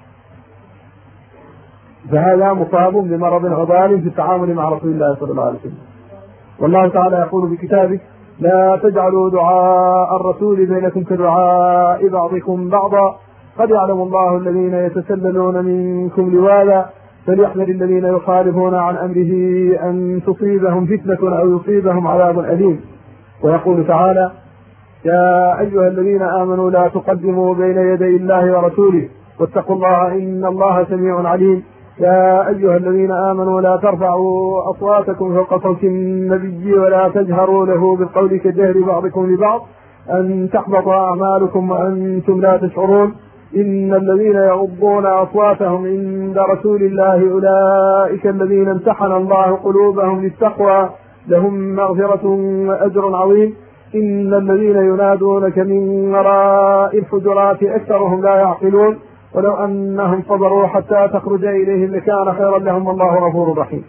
فهذا مصاب بمرض عضال في التعامل مع رسول الله صلى الله عليه وسلم. والله تعالى يقول في كتابه: لا تجعلوا دعاء الرسول بينكم كدعاء بعضكم بعضا قد يعلم الله الذين يتسللون منكم لواذا فليحذر الذين يخالفون عن أمره أن تصيبهم فتنة أو يصيبهم عذاب أليم. ويقول تعالى: يا أيها الذين آمنوا لا تقدموا بين يدي الله ورسوله واتقوا الله إن الله سميع عليم. يا أيها الذين آمنوا لا ترفعوا أصواتكم فوق صوت النبي ولا تجهروا له بالقول كجهر بعضكم لبعض أن تحبط أعمالكم وأنتم لا تشعرون. إن الذين يغضون أصواتهم عند رسول الله أولئك الذين امتحن الله قلوبهم للتقوى لهم مغفرة وأجر عظيم. إن الذين ينادونك من وراء الحجرات أكثرهم لا يعقلون ولو أنهم صبروا حتى تخرج إليهم لكان خيرا لهم والله غفور رحيم.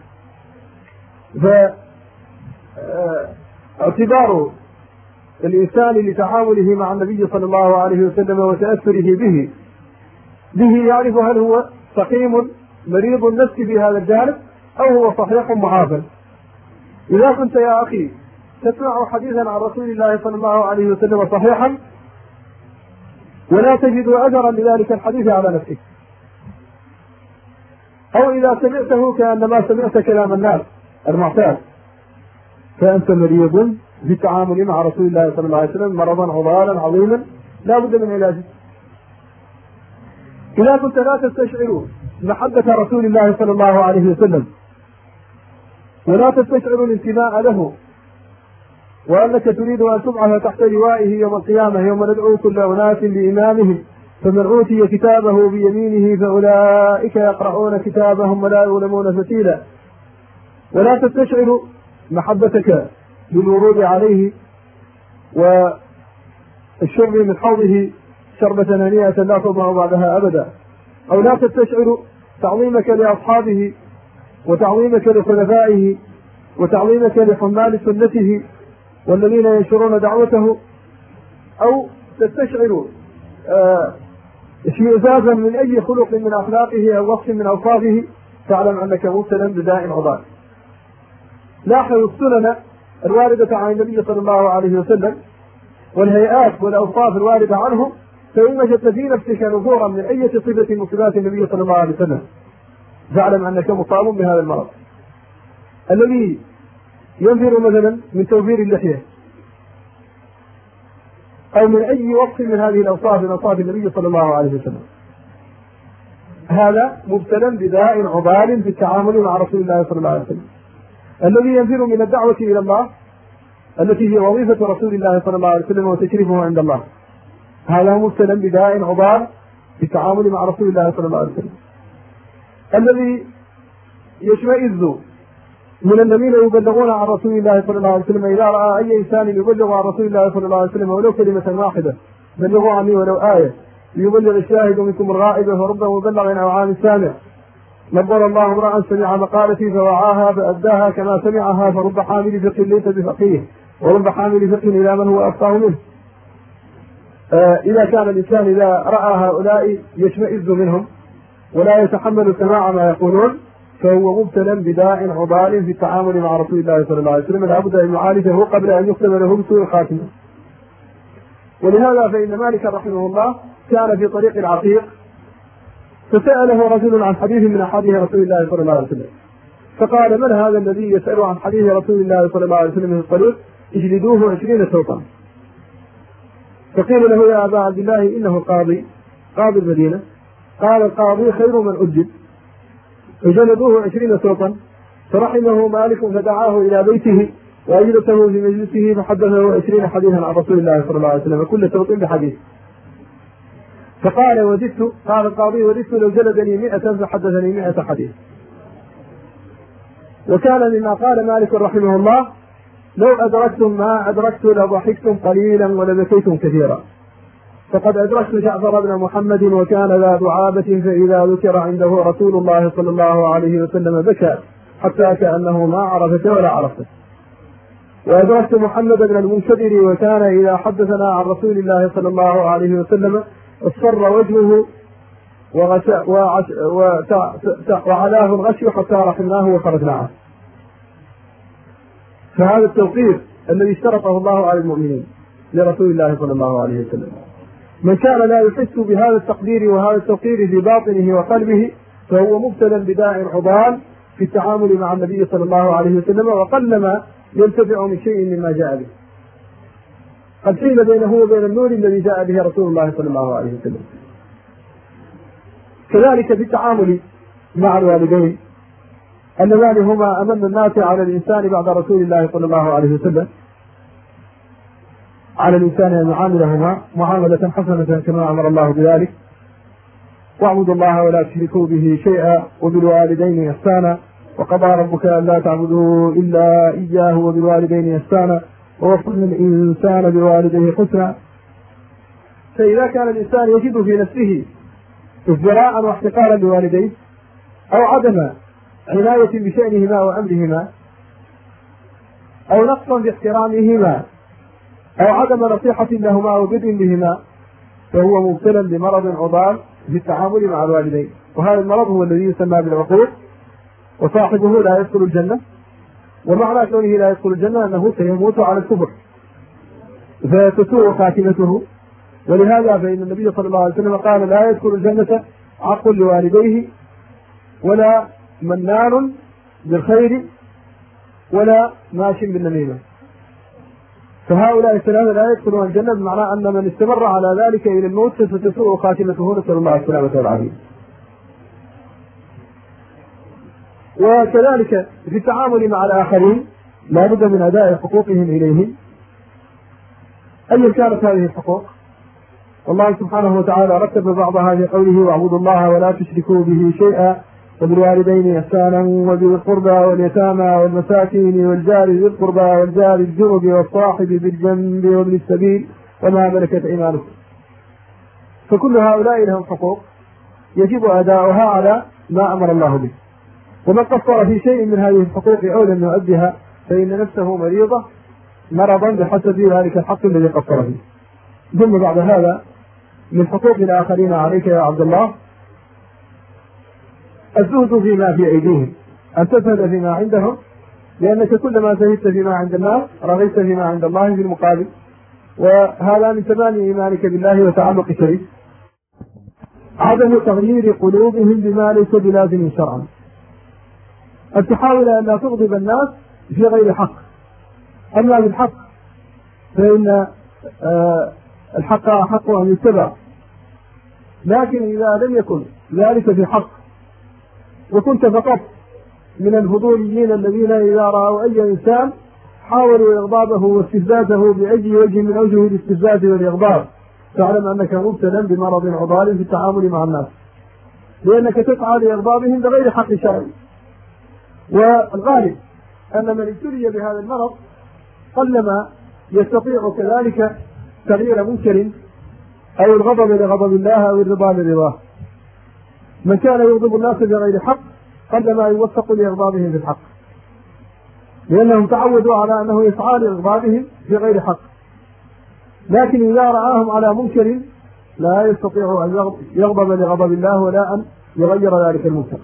فاعتبار الإنسان لتعامله مع النبي صلى الله عليه وسلم وتأثره به به يعرف هل هو سقيم مريض النفس في هذا الجانب أو هو صحيح معافى. إذا كنت يا أخي تسمع حديثا عن رسول الله صلى الله عليه وسلم صحيحا ولا تجد أثرا لذلك الحديث على نفسك، أو إذا سمعته كأنما سمعت كلام الناس المعتاد، فأنت مريض في التعامل مع رسول الله صلى الله عليه وسلم مرضا عضالا عظيما لا بد من علاجه. إذا كنت لا تستشعر محبة رسول الله صلى الله عليه وسلم ولا تستشعر الانتماء له، وأنك تريد أن تبعث تحت لوائه يوم القيامة يوم ندعو كل أناس بإمامهم فمن أوتي كتابه بيمينه فأولئك يقرؤون كتابهم ولا يظلمون فتيلا، ولا تستشعر محبتك بالورود عليه والشرب من حوضه شربة هنيئة لا تضمع بعدها أبدا، أو لا تستشعر تعظيمك لأصحابه وتعظيمك لخلفائه وتعظيمك لحمال سنته والذين ينشرون دعوته، أو تستشعر اشمئزازا من أي خلق من أخلاقه أو وصف من أوصافه، تعلم أنك مبتلى بداء عضال. لاحظ السنن الواردة عن النبي صلى الله عليه وسلم والهيئات والأوصاف الواردة عنه، فإن وجدت في نفسك نفورا من أي صفة من صفات النبي صلى الله عليه وسلم فاعلم أنك مصاب بهذا المرض الذي ينفر مثلا من توفير اللحية أو من أي وصف من هذه الأوصاف من أوصاف النبي صلى الله عليه وسلم. هذا مبتلى بداء عضال في التعامل مع رسول الله صلى الله عليه وسلم الذي ينفر من الدعوة إلى الله التي هي وظيفة رسول الله صلى الله عليه وسلم وتشريفه عند الله. هذا مبتلى بداء عضال في التعامل مع رسول الله صلى الله عليه وسلم الذي يشمئز من الذين يبلغون عن رسول الله صلى الله عليه وسلم إذا رأى أي إنسان يبلغ عن رسول الله صلى الله عليه وسلم ولو كلمة واحدة بلغوا عني ولو آية ليبلغ الشاهد منكم الغائب فرب مبلغ أو عام سامع. نبر الله امرأ سمع مقالتي فوعاها فأداها كما سمعها فرب حامل فقه ليس بفقيه ورب حامل فقه إلى من هو أفقه منه. آه إذا كان الإنسان إذا رأى هؤلاء يشمئز منهم ولا يتحمل سماع ما يقولون فهو مبتلى بداء عضال في التعامل مع رسول الله صلى الله عليه وسلم، لابد أن يعالجه قبل أن يختم له بسوء الخاتمة. ولهذا فإن مالك رحمه الله كان في طريق العقيق، فسأله رجل عن حديث من أحاديث رسول الله صلى الله عليه وسلم، فقال: من هذا الذي يسأل عن حديث رسول الله صلى الله عليه وسلم في الطريق؟ اجلدوه عشرين سوطا. فقيل له: يا أبا عبد الله إنه قاضي قاضي المدينة. قال: القاضي خير من أجل. فجلدوه عشرين سوطا، فرحمه مالك فدعاه إلى بيته وأجلسه في مجلسه فحدثه عشرين حديثا عن رسول الله صلى الله عليه وسلم، كل سوط بحديث. فقال: وددت قال القاضي: وددت لو جلدني مئة فحدثني مئة حديث. وكان مما قال مالك رحمه الله: لو أدركتم ما أدركت لضحكتم قليلا ولبكيتم كثيرا. فقد أدركت جعفر بن محمد وكان ذا دعابة، فإذا ذكر عنده رسول الله صلى الله عليه وسلم بكى حتى كأنه ما عرفك ولا عرفته. وأدركت محمد بن المنكدر وكان إذا حدثنا عن رسول الله صلى الله عليه وسلم اصفر وجهه وعلاه الغشي حتى رحمناه وخرجنا عنه. فهذا التوقير الذي اشترطه الله على المؤمنين لرسول الله صلى الله عليه وسلم. من كان لا يحس بهذا التقدير وهذا التوقير في باطنه وقلبه فهو مبتلى بداء عضال في التعامل مع النبي صلى الله عليه وسلم، وقلما ينتفع من شيء مما جاء به. قد حيل بينه وبين النور الذي جاء به رسول الله صلى الله عليه وسلم. كذلك في التعامل مع الوالدين اللذان هما أمن الناس على الإنسان بعد رسول الله صلى الله عليه وسلم، على الإنسان أن يعاملهما معاملة حسنة كما أمر الله بذلك: واعبدوا الله ولا تشركوا به شيئا وبالوالدين إحسانا وقضى ربك ألا تعبدوا إلا إياه وبالوالدين إحسانا ووصينا الإنسان بوالديه حسنا. فإذا كان الإنسان يجد في نفسه ازدراء واحتقارا لوالديه أو عدم عناية بشأنهما وأمرهما أو نقصا باحترامهما أو عدم نصيحة لهما أو بر بهما، فهو مبتلى بمرض عضال في التعامل مع الوالدين. وهذا المرض هو الذي يسمى بالعقوق، وصاحبه لا يدخل الجنة. ومعنى كونه لا يدخل الجنة أنه سيموت على الكفر فتسوء خاتمته. ولهذا فإن النبي صلى الله عليه وسلم قال: لا يدخل الجنة عق لوالديه ولا منان بالخير ولا ماش بالنميمة. فهؤلاء الثلاثة لا يدخلون الجنة، بمعنى أن من استمر على ذلك إلى الموت ستسوء خاتمته، نسأل الله السلامة والعافية. وكذلك في التعامل مع الآخرين لا بد من أداء حقوقهم إليهم أيا كانت هذه الحقوق. والله سبحانه وتعالى رتب بعضها في قوله: واعبدوا الله ولا تشركوا به شيئا وبالوالدين إحسانا وذي القربى واليتامى والمساكين والجار ذي القربى والجار الجنب والصاحب بالجنب وابن السبيل وما ملكت أيمانكم. فكل هؤلاء لهم حقوق يجب أداؤها على ما أمر الله به، ومن قصر في شيء من هذه الحقوق أو لم يؤدها فإن نفسه مريضة مرضا بحسب ذلك الحق الذي قصر فيه. ثم بعد هذا من حقوق الآخرين عليك يا عبد الله الزهد فيما في أيديهم، أن تزهد فيما عندهم، لأنك كلما زهدت فيما عند الناس رغبت فيما عند الله في المقابل. وهذا من تمام إيمانك بالله وتعلق شريك. عدم تغيير قلوبهم بما ليس بلازم شرعا، أن تحاول أن لا تغضب الناس في غير حق. أما بالحق فإن آه الحق أحق أن يتبع، لكن إذا لم يكن ذلك في حق وكنت فقط من الفضوليين الذين إذا رأوا أي إنسان حاولوا إغضابه واستفزازه بأي وجه من أوجه الاستفزاز والإغضاب، تعلم أنك مبتلى بمرض عضال في التعامل مع الناس، لأنك تسعى لإغضابهم بغير حق شرعي. والغالب أن من ابتلي بهذا المرض قلما يستطيع كذلك تغيير منكر أو الغضب لغضب الله أو الرضا لرضاه. من كان يغضب الناس بغير حق قلما يوفق لإغضابهم بالحق، لأنهم تعودوا على أنه يسعى لإغضابهم بغير حق. لكن إذا رآهم على منكر لا يستطيع أن يغضب لغضب الله ولا أن يغير ذلك المنكر،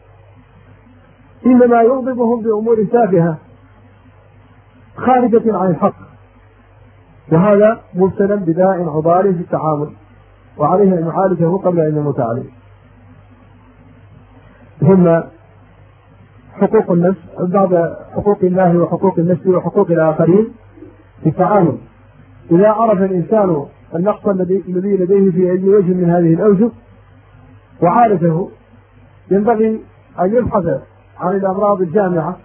إنما يغضبهم بأمور تافهة خارجة عن الحق. وهذا مبتلى بداء عضال في التعامل، وعليه أن يعالجه قبل أن يموت عليه. ثم حقوق النفس، بعد حقوق الله وحقوق النفس وحقوق الآخرين في التعامل. إذا عرف الإنسان النقص الذي لديه في أي وجه من هذه الأوجه وعالجه، ينبغي أن يبحث عن الأمراض الجامعة،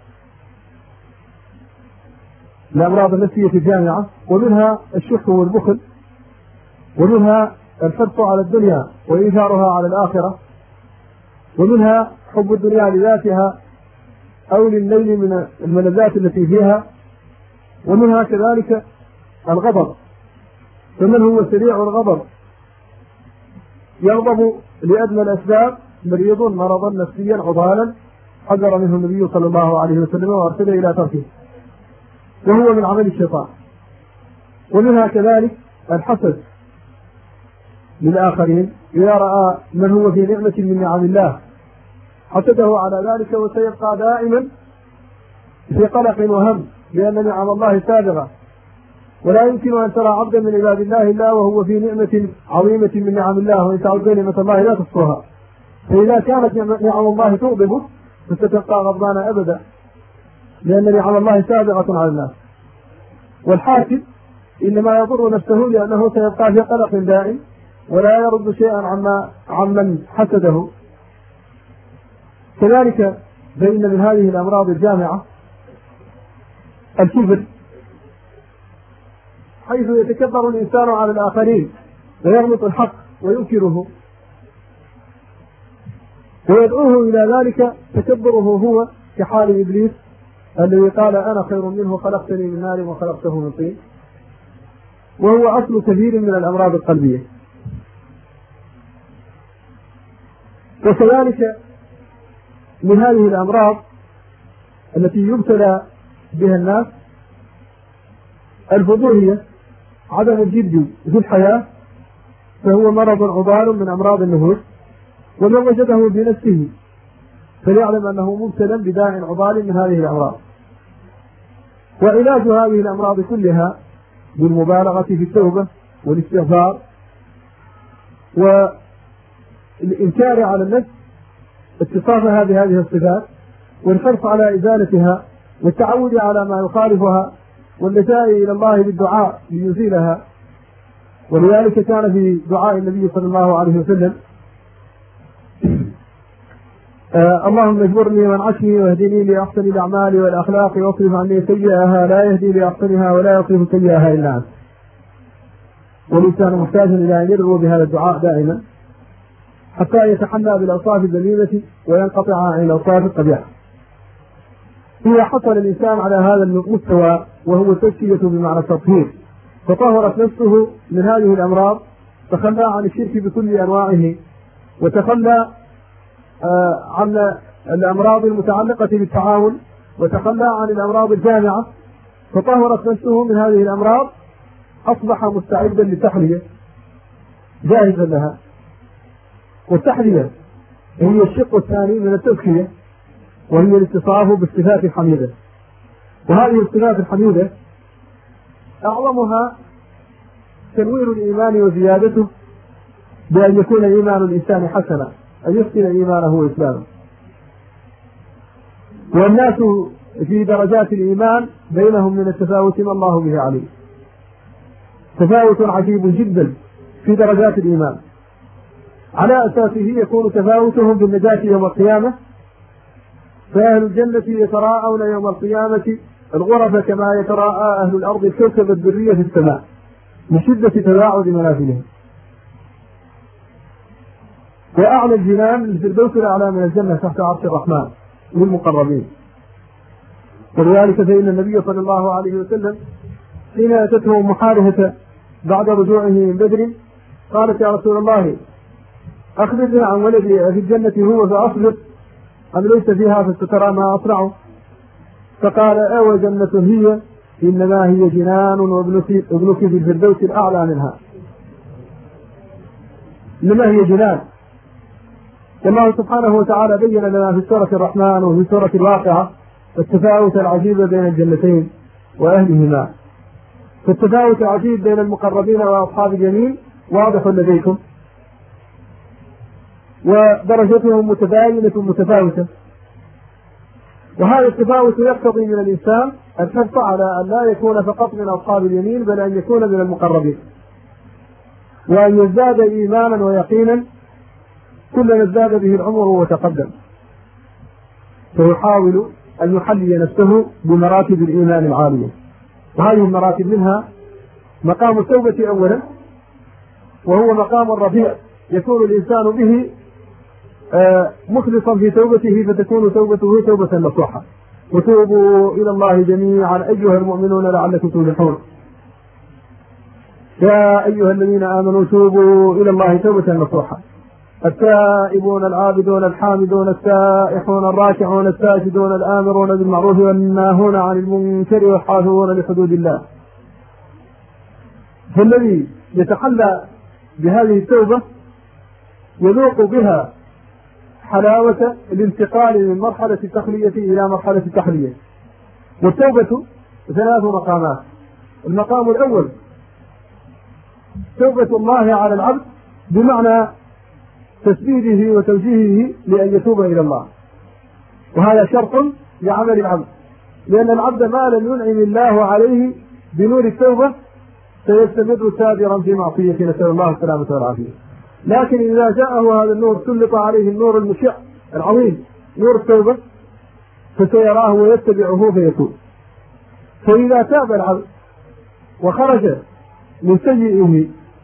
الأمراض النفسية الجامعة، ومنها الشح والبخل، ومنها الحرص على الدنيا وإيثارها على الآخرة، ومنها حب الدنيا لذاتها أو للنيل من الملذات التي فيها، ومنها كذلك الغضب. فمن هو سريع الغضب يغضب لأدنى الأسباب مريض مرضا نفسيا عضالا حذر منه النبي صلى الله عليه وسلم وأرسله إلى تركه، وهو من عمل الشيطان. ومنها كذلك الحسد للآخرين، إذا رأى من هو في نعمة من نعم الله حسده على ذلك، وسيبقى دائما في قلق وهم لأن نعم الله سابغة، ولا يمكن أن ترى عبدا من عباد الله إلا وهو في نعمة عظيمة من نعم الله، وإن تعدوا نعمة الله لا تحصوها. فإذا كانت نعم الله تغضبه فستبقى غضبان أبدا، لأن نعم الله سابغة على الناس. والحاسد إنما يضر نفسه لأنه سيبقى في قلق دائم ولا يرد شيئا عما عمن حسده. كذلك بين من هذه الأمراض الجامعة الكبر، حيث يتكبر الإنسان على الآخرين ويغلط الحق وينكره ويدعوه إلى ذلك. تكبره هو كحال إبليس الذي قال أنا خير منه خلقتني من نار وخلقته من طين، وهو أصل كثير من الأمراض القلبية. وكذلك من هذه الأمراض التي يبتلى بها الناس الفضولية، عدم الجد في الحياة، فهو مرض عضال من أمراض النفوس، ومن وجده بنفسه فليعلم أنه مبتلى بداء عضال من هذه الأمراض. وعلاج هذه الأمراض كلها بالمبالغة في التوبة والاستغفار والإنكار على النفس اتصافها بهذه الصفات، والحرص على إزالتها والتعود على ما يخالفها، واللجاء إلى الله بالدعاء ليزيلها. ولذلك كان في دعاء النبي صلى الله عليه وسلم آه اللهم اجبرني وانعشني واهدني لأحسن الأعمال والأخلاق واصرف عني سيئها لا يهدي لأحسنها ولا يصرف سيئها إلا أنت. والإنسان محتاج إلى أن يدعو بهذا الدعاء دائما حتى يتحلى بالأوصاف الذميمة وينقطع عن الأوصاف القبيحة. إذا حصل الإنسان على هذا المستوى وهو التزكية بمعنى التطهير، فطهرت نفسه من هذه الأمراض، تخلى عن الشرك بكل أنواعه، وتخلى آه عن الأمراض المتعلقة بالتعاون، وتخلى عن الأمراض الجامعة، فطهرت نفسه من هذه الأمراض، أصبح مستعدا للتحلية جاهزا لها. والتحلية هي الشق الثاني من التزكية، وهي الاتصاف بالصفات الحميدة. وهذه الصفات الحميدة أعظمها تنوير الإيمان وزيادته، بأن يكون إيمان الإنسان حسنا، أن يحسن إيمانه وإسلامه. والناس في درجات الإيمان بينهم من التفاوت ما الله به عليه، تفاوت عجيب جدا في درجات الإيمان، على أساسه يكون تفاوتهم بالنجاة يوم القيامة. فأهل الجنة يتراءون يوم القيامة الغرف كما يتراءى أهل الأرض الكوكب الدري في السماء من شدة تباعد منازلهم. وأعلى الجنان الفردوس الأعلى من الجنة تحت عرش الرحمن للمقربين. ولذلك فإن النبي صلى الله عليه وسلم حين أتته محارهة بعد رجوعه من بدر قالت يا رسول الله أخبرني عن ولدي في الجنة هو فأصبر أم ليس فيها فسترى ما أصنعه؟ فقال أو جنة هي إنما هي جنان وابنك ابنك في الفردوس الأعلى منها. إنما هي جنان. والله سبحانه وتعالى بين لنا في سورة الرحمن وفي سورة الواقعة التفاوت العجيب بين الجنتين وأهلهما. فالتفاوت العجيب بين المقربين وأصحاب اليمين واضح لديكم، ودرجتهم متباينة متفاوتة. وهذا التفاوت يقتضي من الإنسان الحرص على أن لا يكون فقط من أصحاب اليمين، بل أن يكون من المقربين، وأن يزداد إيمانا ويقينا كلما ازداد به العمر وتقدم، فيحاول أن يحلي نفسه بمراتب الإيمان العالية. وهذه المراتب منها مقام التوبة أولا، وهو مقام رفيع يكون الإنسان به مخلصا في توبته، فتكون توبته توبة نصوحة. وتوبوا إلى الله جميعا أيها المؤمنون لعلكم تفلحون. يا أيها الذين آمنوا توبوا إلى الله توبة نصوحة. التائبون العابدون الحامدون السائحون الراكعون الساجدون الآمرون بالمعروف والناهون عن المنكر والحافظون لحدود الله. فالذي يتحلى بهذه التوبة يذوق بها حلاوة الانتقال من مرحلة التخلية إلى مرحلة التحلية. والتوبة ثلاث مقامات. المقام الأول توبة الله على العبد بمعنى تسديده وتوجيهه لأن يتوب إلى الله، وهذا شرط لعمل العبد، لأن العبد ما لم ينعم الله عليه بنور التوبة سيستمر سابرا في معصية، نسأل الله السلامة والعافية. لكن إذا جاءه هذا النور سلط عليه النور المشع العظيم نور التوبة فسيراه ويتبعه فيتوب. فإذا تاب العبد وخرج من سيئه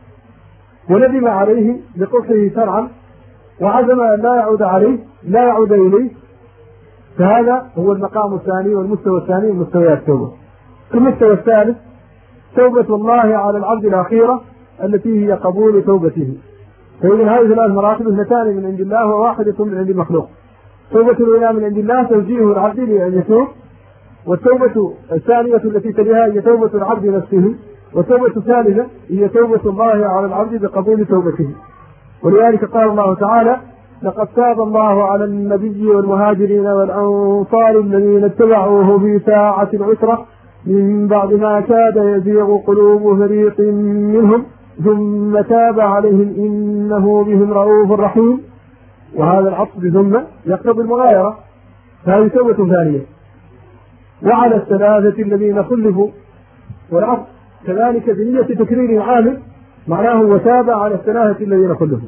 وندم عليه بقبحه شرعا وعزم أن لا يعود عليه لا يعود إليه، فهذا هو المقام الثاني والمستوى الثاني من مستويات التوبة. المستوى الثالث توبة الله على العبد الأخيرة التي هي قبول توبته. فإذا هذه ثلاث مراتب، اثنتان من عند الله وواحدة من عند المخلوق. توبة الأولى من عند الله توجيه العبد لأن يتوب، والتوبة الثانية التي تليها هي توبة العبد نفسه، والتوبة الثالثة هي توبة الله على العبد بقبول توبته. ولذلك قال الله تعالى: لقد تاب الله على النبي والمهاجرين والأنصار الذين اتبعوه في ساعة العسرة من بعد ما كاد يزيغ قلوب فريق منهم ثم تاب عليهم إنه بهم رؤوف رحيم. وهذا العطف ثم يقتضي المغايرة، فهذه توبة ثانية. وعلى الثلاثة الذين خلفوا، والعطف كذلك بنية تكرير عامل معناه وتاب على الثلاثة الذين خلفوا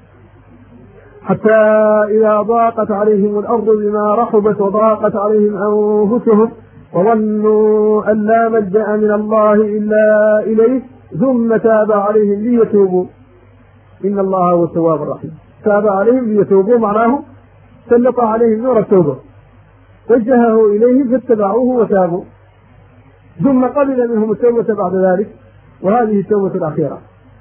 حتى إذا ضاقت عليهم الأرض بما رحبت وضاقت عليهم أنفسهم وظنوا أن لا ملجأ من الله إلا إليه ثم تاب عليهم ليتوبوا إن الله هو التواب الرحيم. تاب عليهم ليتوبوا معناه سلط عليهم نور التوبة، وجهه إليهم فاتبعوه وتابوا، ثم قبل منهم التوبة بعد ذلك. وهذه التوبة الأخيرة.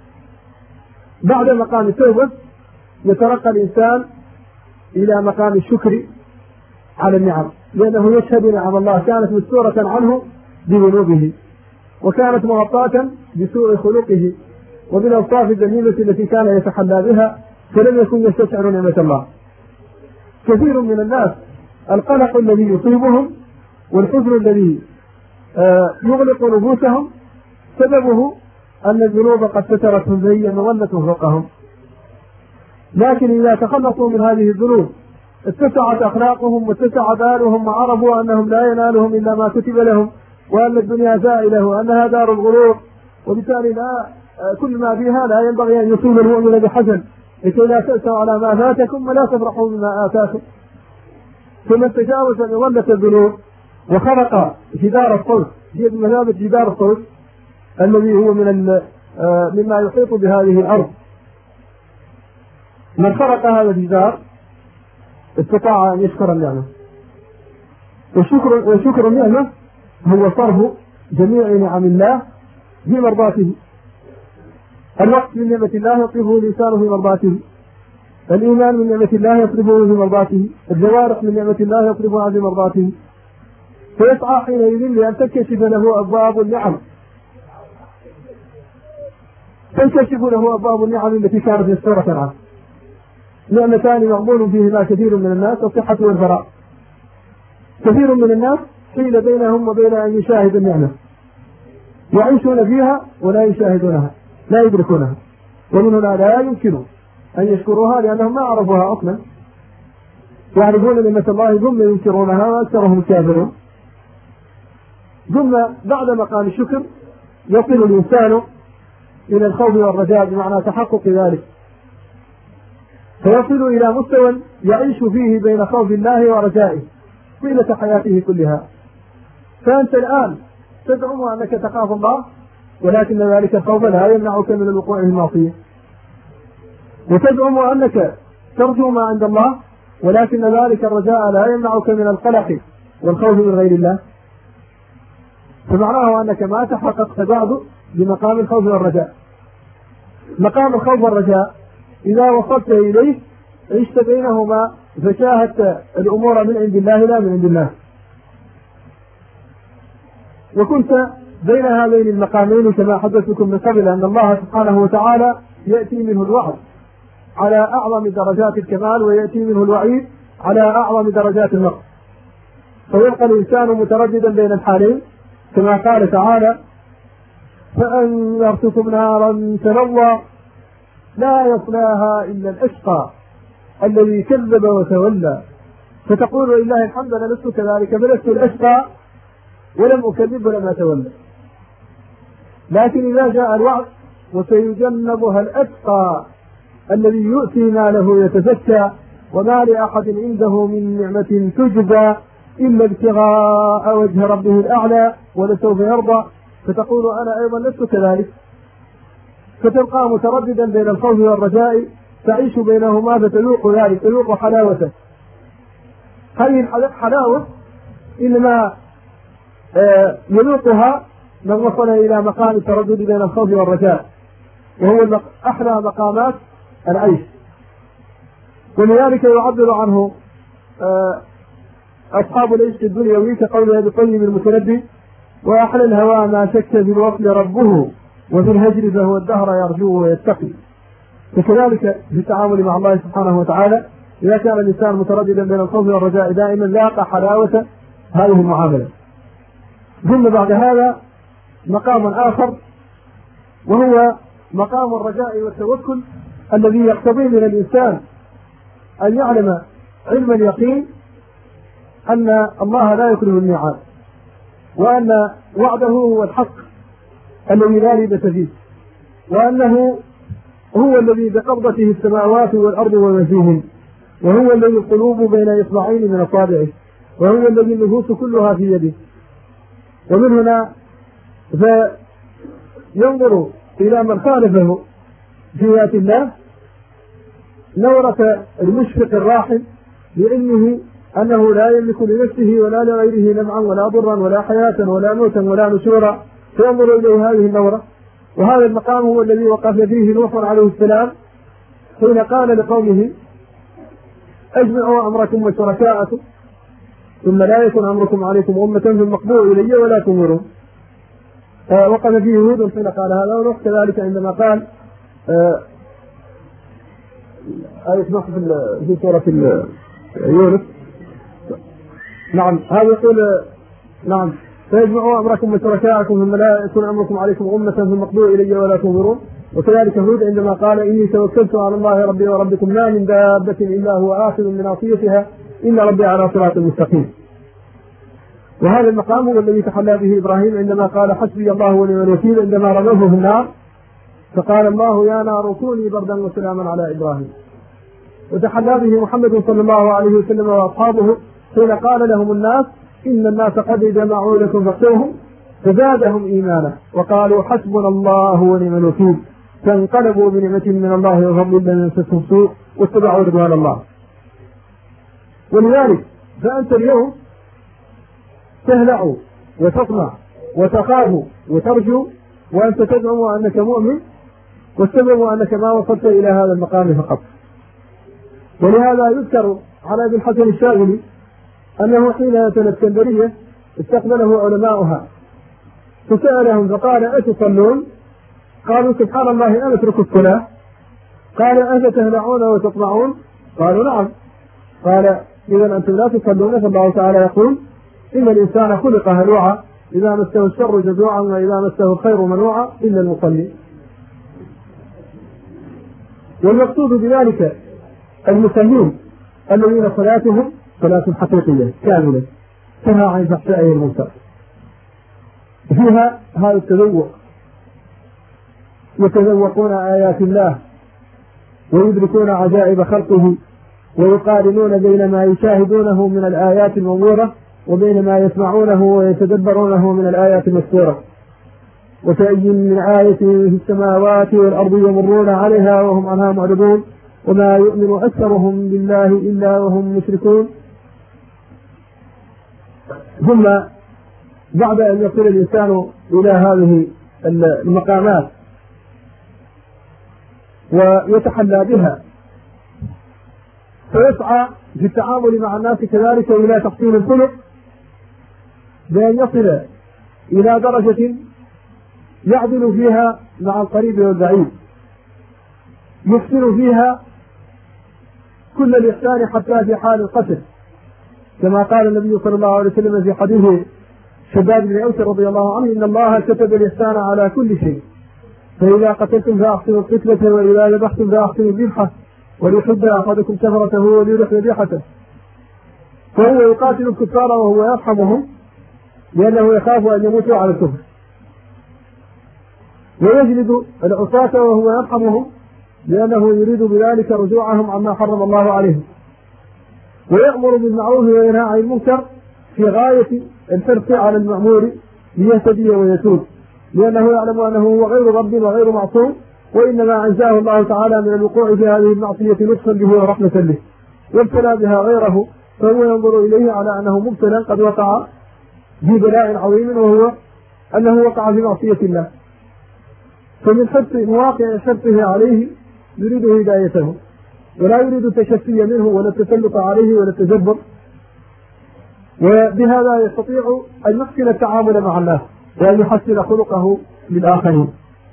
بعد مقام التوبة يترقى الإنسان إلى مقام الشكر على النعم، لأنه يشهد نعم الله كانت مستورة عنه بذنوبه، وكانت مغطاة بسوء خلقه وبالأوصاف الذميمة التي كان يتحلى بها، فلم يكن يستشعر نعمة الله. كثير من الناس القلق الذي يصيبهم والحزن الذي يغلق نفوسهم سببه أن الذنوب قد سترتهم فهي مظلة فوقهم. لكن إذا تخلصوا من هذه الذنوب اتسعت أخلاقهم واتسع بالهم وعرفوا أنهم لا ينالهم إلا ما كتب لهم، وأن الدنيا زائلة وأنها دار الغرور، وبالتالي لا كل ما فيها لا ينبغي أن يصيب المؤمن بحزن لكي لا تأسوا على ما فاتكم ولا تفرحوا بما آتاكم. ثم تجاوز مظلة الذنوب وخرق جدار الصوت بمثابة جدار الصوت الذي هو من مما يحيط بهذه الأرض. من خرق هذا الجدار استطاع أن يشكر النعمة، وشكر, وشكر النعمة هو صرف جميع نعم الله في مرضاته. الوقت من نعمة الله يطلبه الإنسان في مرضاته، الإيمان من نعمة الله يطلبه في مرضاته، الجوارح من نعمة الله يطلبها في مرضاته، فيسعى حينئذ لأن تكشف له أبواب النعم تنكشف له أبواب النعم التي كانت مستورة عنه. نعمتان مغبون فيهما كثير من الناس: الصحة والفراغ. كثير من الناس حيل بينهم وبين أن يشاهد النعمة، يعيشون فيها ولا يشاهدونها، لا يدركونها، ومن هنا لا يمكن أن يشكروها لأنهم ما عرفوها أصلا، يعرفون نعمة الله ثم ينكرونها وأكثرهم كافرون. ثم بعد مقام الشكر يصل الإنسان إلى الخوف والرجاء بمعنى تحقق ذلك، فيصل إلى مستوى يعيش فيه بين خوف الله ورجائه طيلة حياته كلها. فأنت الآن تزعم أنك تخاف الله، ولكن ذلك الخوف لا يمنعك من الوقوع في المعصية، وتزعم أنك ترجو ما عند الله، ولكن ذلك الرجاء لا يمنعك من القلق والخوف من غير الله. فمعناه أنك ما تحققت بعد بمقام الخوف والرجاء. مقام الخوف والرجاء إذا وصلت إليه عشت بينهما فشاهدت الأمور من عند الله لا من عند الله، وكنت بين هذين المقامين كما حدثتكم من قبل أن الله سبحانه وتعالى يأتي منه الوعد على أعظم درجات الكمال، ويأتي منه الوعيد على أعظم درجات النقص، فيبقى الإنسان مترددا بين الحالين كما قال تعالى: فأنذرتكم نارا تلظى لا يصلاها إلا الأشقى الذي كذب وتولى. فتقول لله الحمد أنا لست كذلك، فلست الأشقى ولم أكذب ولم أتولى. لكن إذا جاء الوعد وسيجنبها الأتقى الذي يؤتي ماله يتزكى وما لأحد عنده من نعمة تجزى إلا ابتغاء وجه ربه الأعلى ولسوف يرضى، فتقول أنا أيضا لست كذلك، فتبقى مترددا بين الخوف والرجاء تعيش بينهما فتذوق ذلك، تذوق حلاوته. هذه الحلاوة إنما يذوقها من وصل إلى مقام التردد بين الخوف والرجاء، وهو أحلى مقامات العيش. ولذلك يعبر عنه أصحاب العشق الدنيوي كقول أبي طيب المتنبي: وأحلى الهوى ما شك في الوصل ربه وفي الهجر فهو الدهر يرجوه ويتقي. فكذلك في التعامل مع الله سبحانه وتعالى إذا كان الإنسان مترددا بين الخوف والرجاء دائما لاقى حلاوة هذه المعاملة. ثم بعد هذا مقام آخر وهو مقام الرجاء والتوكل الذي يقتضي من الإنسان أن يعلم علم اليقين أن الله لا يخلف الميعاد، وأن وعده هو الحق الذي لا ريبة فيه، وأنه هو الذي بقبضته السماوات والأرض وما فيهن، وهو الذي القلوب بين إصبعين من أصابعه، وهو الذي النفوس كلها في يده. ومن هنا فينظر إلى من خالفه في ذات الله نورة المشفق الراحم لعلمه أنه لا يملك لنفسه ولا لغيره نفعا ولا ضرا ولا حياة ولا موتا ولا نشورا، فينظر إليه هذه النورة. وهذا المقام هو الذي وقف فيه نوح عليه السلام حين قال لقومه: أجمعوا أمركم وشركاءكم ثم لا يكن أمركم عليكم أمة ثم اقضوا إلي ولا تنظرون. آه وقف فيه هود حين قال هذا، ونوح كذلك عندما قال آه آية نوح في سورة يونس. نعم هذا يقول نعم: فيجمعوا أمركم وشركاءكم ثم لا يكون أمركم عليكم أمة ثم اقضوا إلي ولا تنظرون. وكذلك هود عندما قال: إني توكلت على الله ربي وربكم ما من دابة إلا هو آخذ بناصيتها إن ربي على صراط مستقيم. وهذا المقام هو الذي تحلى به إبراهيم عندما قال: حسبي الله ونعم الوكيل، عندما رموه في النار فقال الله: يا نار كوني بردا وسلاما على إبراهيم. وتحلى به محمد صلى الله عليه وسلم وأصحابه حين قال لهم الناس: إن الناس قد جمعوا لكم فاخشوهم فزادهم إيمانا وقالوا حسبنا الله ونعم الوكيل، فانقلبوا بنعمة من الله وفضل لم يمسسهم سوء واتبعوا رضوان الله. ولذلك فأنت اليوم تهلع وتطمع وتخاف وترجو وأنت تزعم أنك مؤمن، والسبب أنك ما وصلت إلى هذا المقام فقط. ولهذا يذكر على ابن الحسن الشاذلي أنه حين أتى الإسكندرية استقبله علماؤها فسألهم فقال: أتصلون؟ قالوا: سبحان الله أنترك الصلاة؟ قال: أفتهلعون وتطمعون؟ قالوا: نعم. قال: إذا أنتم لا تصلون، فالله تعالى يقول: إن الإنسان خلق هلوعا إذا مسه الشر جزوعا وإذا مسه الخير منوعا إلا المصلين. والمقصود بذلك المصلين الذين صلاتهم صلاة حقيقية كاملة تنهى عن الفحشاء والمنكر، فيها هذا التذوق، يتذوقون آيات الله ويدركون عجائب خلقه ويقارنون بين ما يشاهدونه من الآيات المنظورة وبين ما يسمعونه ويتدبرونه من الآيات المسطورة. وكأي من آية في السماوات والأرض يمرون عليها وهم عنها معرضون وما يؤمن أكثرهم بالله إلا وهم مشركون. ثم بعد أن يصل الإنسان إلى هذه المقامات ويتحلى بها فيسعى في التعامل مع الناس كذلك إلى تحسين الخلق بأن يصل إلى درجة يعدل فيها مع القريب والبعيد، يحسن فيها كل الإحسان حتى في حال القتل، كما قال النبي صلى الله عليه وسلم في حديث شداد بن أوس رضي الله عنه: إن الله كتب الإحسان على كل شيء، فإذا قتلتم فأحسنوا القتلة وإذا ذبحتم فأحسنوا الذبحة وليحب أحدكم شفرته وليرح ذبيحته. فهو يقاتل الكفار وهو يرحمهم لأنه يخاف أن يموتوا على الكفر، ويجلد العصاة وهو يرحمهم لأنه يريد بذلك رجوعهم عما حرم الله عليهم، ويأمر بالمعروف وينهى عن المنكر في غاية الحرص على المأمور ليهتدي ويتوب، لأنه يعلم أنه هو غير رب وغير معصوم، وإنما أنزاه الله تعالى من الوقوع في هذه المعصية لطفا به ورحمة به، وابتلى بها غيره فهو ينظر إليه على أنه مبتلى قد وقع في بلاء عظيم وهو أنه وقع في معصية الله، فمن حرص مواقع حرصه عليه يريد هدايته ولا يريد التشفي منه ولا التسلط عليه ولا التجبر، وبهذا يستطيع أن يحسن التعامل مع الناس وأن يحسن خلقه للآخرين.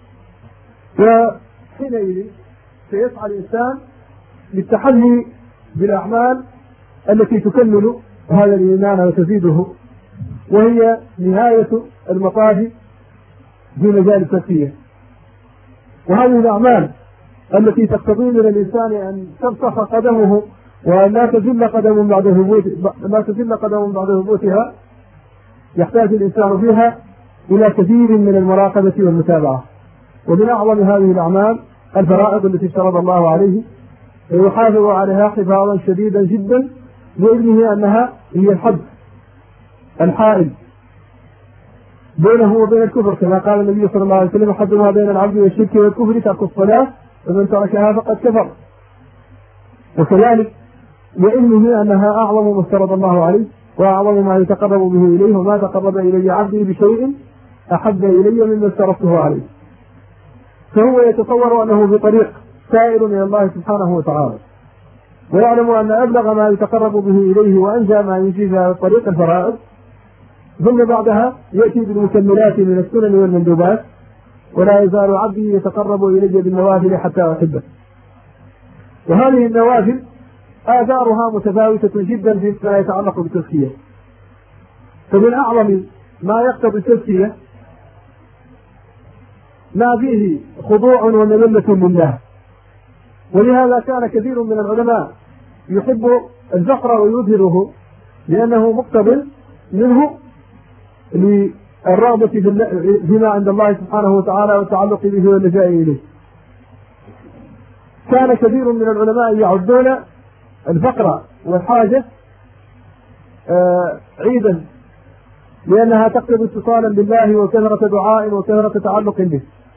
وحينئذ سيسعى الإنسان للتحلي بالأعمال التي تكمل هذا الإيمان وتزيده، وهي نهاية المطاف في مجال التزكية. وهذه الأعمال التي تقتضي من الإنسان أن ترسخ قدمه وأن لا تزل قدم بعد هبوط لا تزل قدم بعد هبوطها، يحتاج الإنسان فيها إلى كثير من المراقبة والمتابعة. ومن أعظم هذه الأعمال الفرائض التي افترض الله عليه ويحافظ عليها حفاظا شديدا جدا لعلمه أنها هي الحد الحائل بينه وبين الكفر، كما قال النبي صلى الله عليه وسلم: حد ما بين العبد والشرك والكفر ترك الصلاة فمن تركها فقد كفر. وكذلك لعلمه أنها أعظم ما افترض الله عليه وأعظم ما يتقرب به إليه، وما تقرب إلي عبدي بشيء أحب إلي مما افترضته عليه. فهو يتصور أنه في طريق سائر إلى الله سبحانه وتعالى، ويعلم أن أبلغ ما يتقرب به إليه وأنجى ما يجي في هذا الطريق الفرائض، ثم بعدها يأتي بالمكملات من السنن والمندوبات، ولا يزال عبدي يتقرب إلي بالنوافل حتى أحبه. وهذه النوافل آثارها متفاوتة جدا فيما يتعلق بالتزكية. فمن أعظم ما يقتضي التزكية ما فيه خضوع ومذلة لله، ولهذا كان كثير من العلماء يحب الفقر ويظهره لأنه مقتضٍ منه للرغبة فيما عند الله سبحانه وتعالى والتعلق به واللجاء إليه. كان كثير من العلماء يعدون الفقر والحاجة عيدا لأنها تقتضي اتصالا بالله وكثرة دعاء وكثرة تعلق به،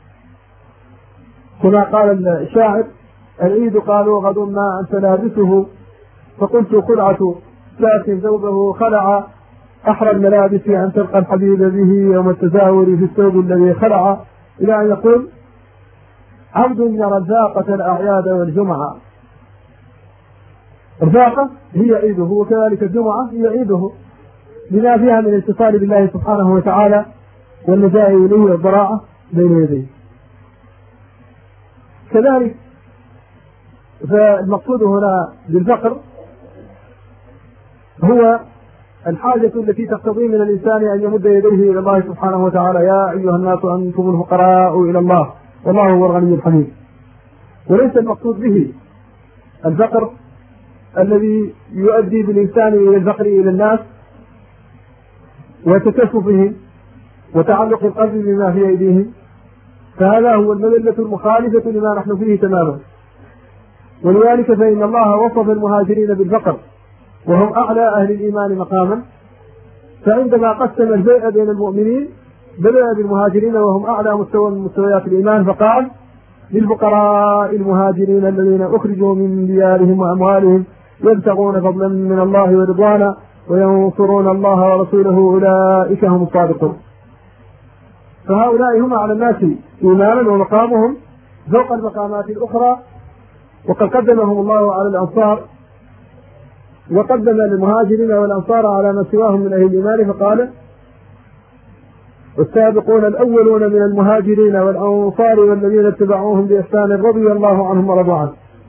كما قال الشاعر: العيد قالوا غد ما أنت لابسه فقلت خلعة ساك ثوبه خلع، أحرى الملابس أن تلقى الحبيب به يوم التزاور في الثوب الذي خلع، إلى أن يقول: عبد يرى الفاقة الأعياد والجمعة. الفاقة هي عيده وكذلك الجمعة هي عيده بما فيها من الاتصال بالله سبحانه وتعالى واللجاء إليه والضراعة بين يديه. كذلك فالمقصود هنا بالفقر هو الحاجة التي تقتضي من الإنسان أن يمد يديه إلى الله سبحانه وتعالى: يا أيها الناس أنتم الفقراء إلى الله والله هو الغني الحميد. وليس المقصود به الفقر الذي يؤدي بالإنسان إلى الفقر إلى الناس وتكففه وتعلق القلب بما في أيديهم، فهذا هو المذلة المخالفة لما نحن فيه تماما. ولذلك فإن الله وصف المهاجرين بالفقر وهم أعلى أهل الإيمان مقاما، فعندما قسم البيع بين المؤمنين بدأ بالمهاجرين وهم أعلى مستوى من مستويات الإيمان، فقال: للفقراء المهاجرين الذين أخرجوا من ديارهم وأموالهم يبتغون فضلا من الله ورضوانا وينصرون الله ورسوله أولئك هم الصادقون. فهؤلاء هم على الناس إيمانا ومقامهم فوق المقامات الأخرى، وقد قدمهم الله على الأنصار وقدم المهاجرين والأنصار على ما سواهم من أهل الإيمان، فقال: والسابقون الأولون من المهاجرين والأنصار والذين اتبعوهم بإحسان رضي الله عنهم ورضوا عنه.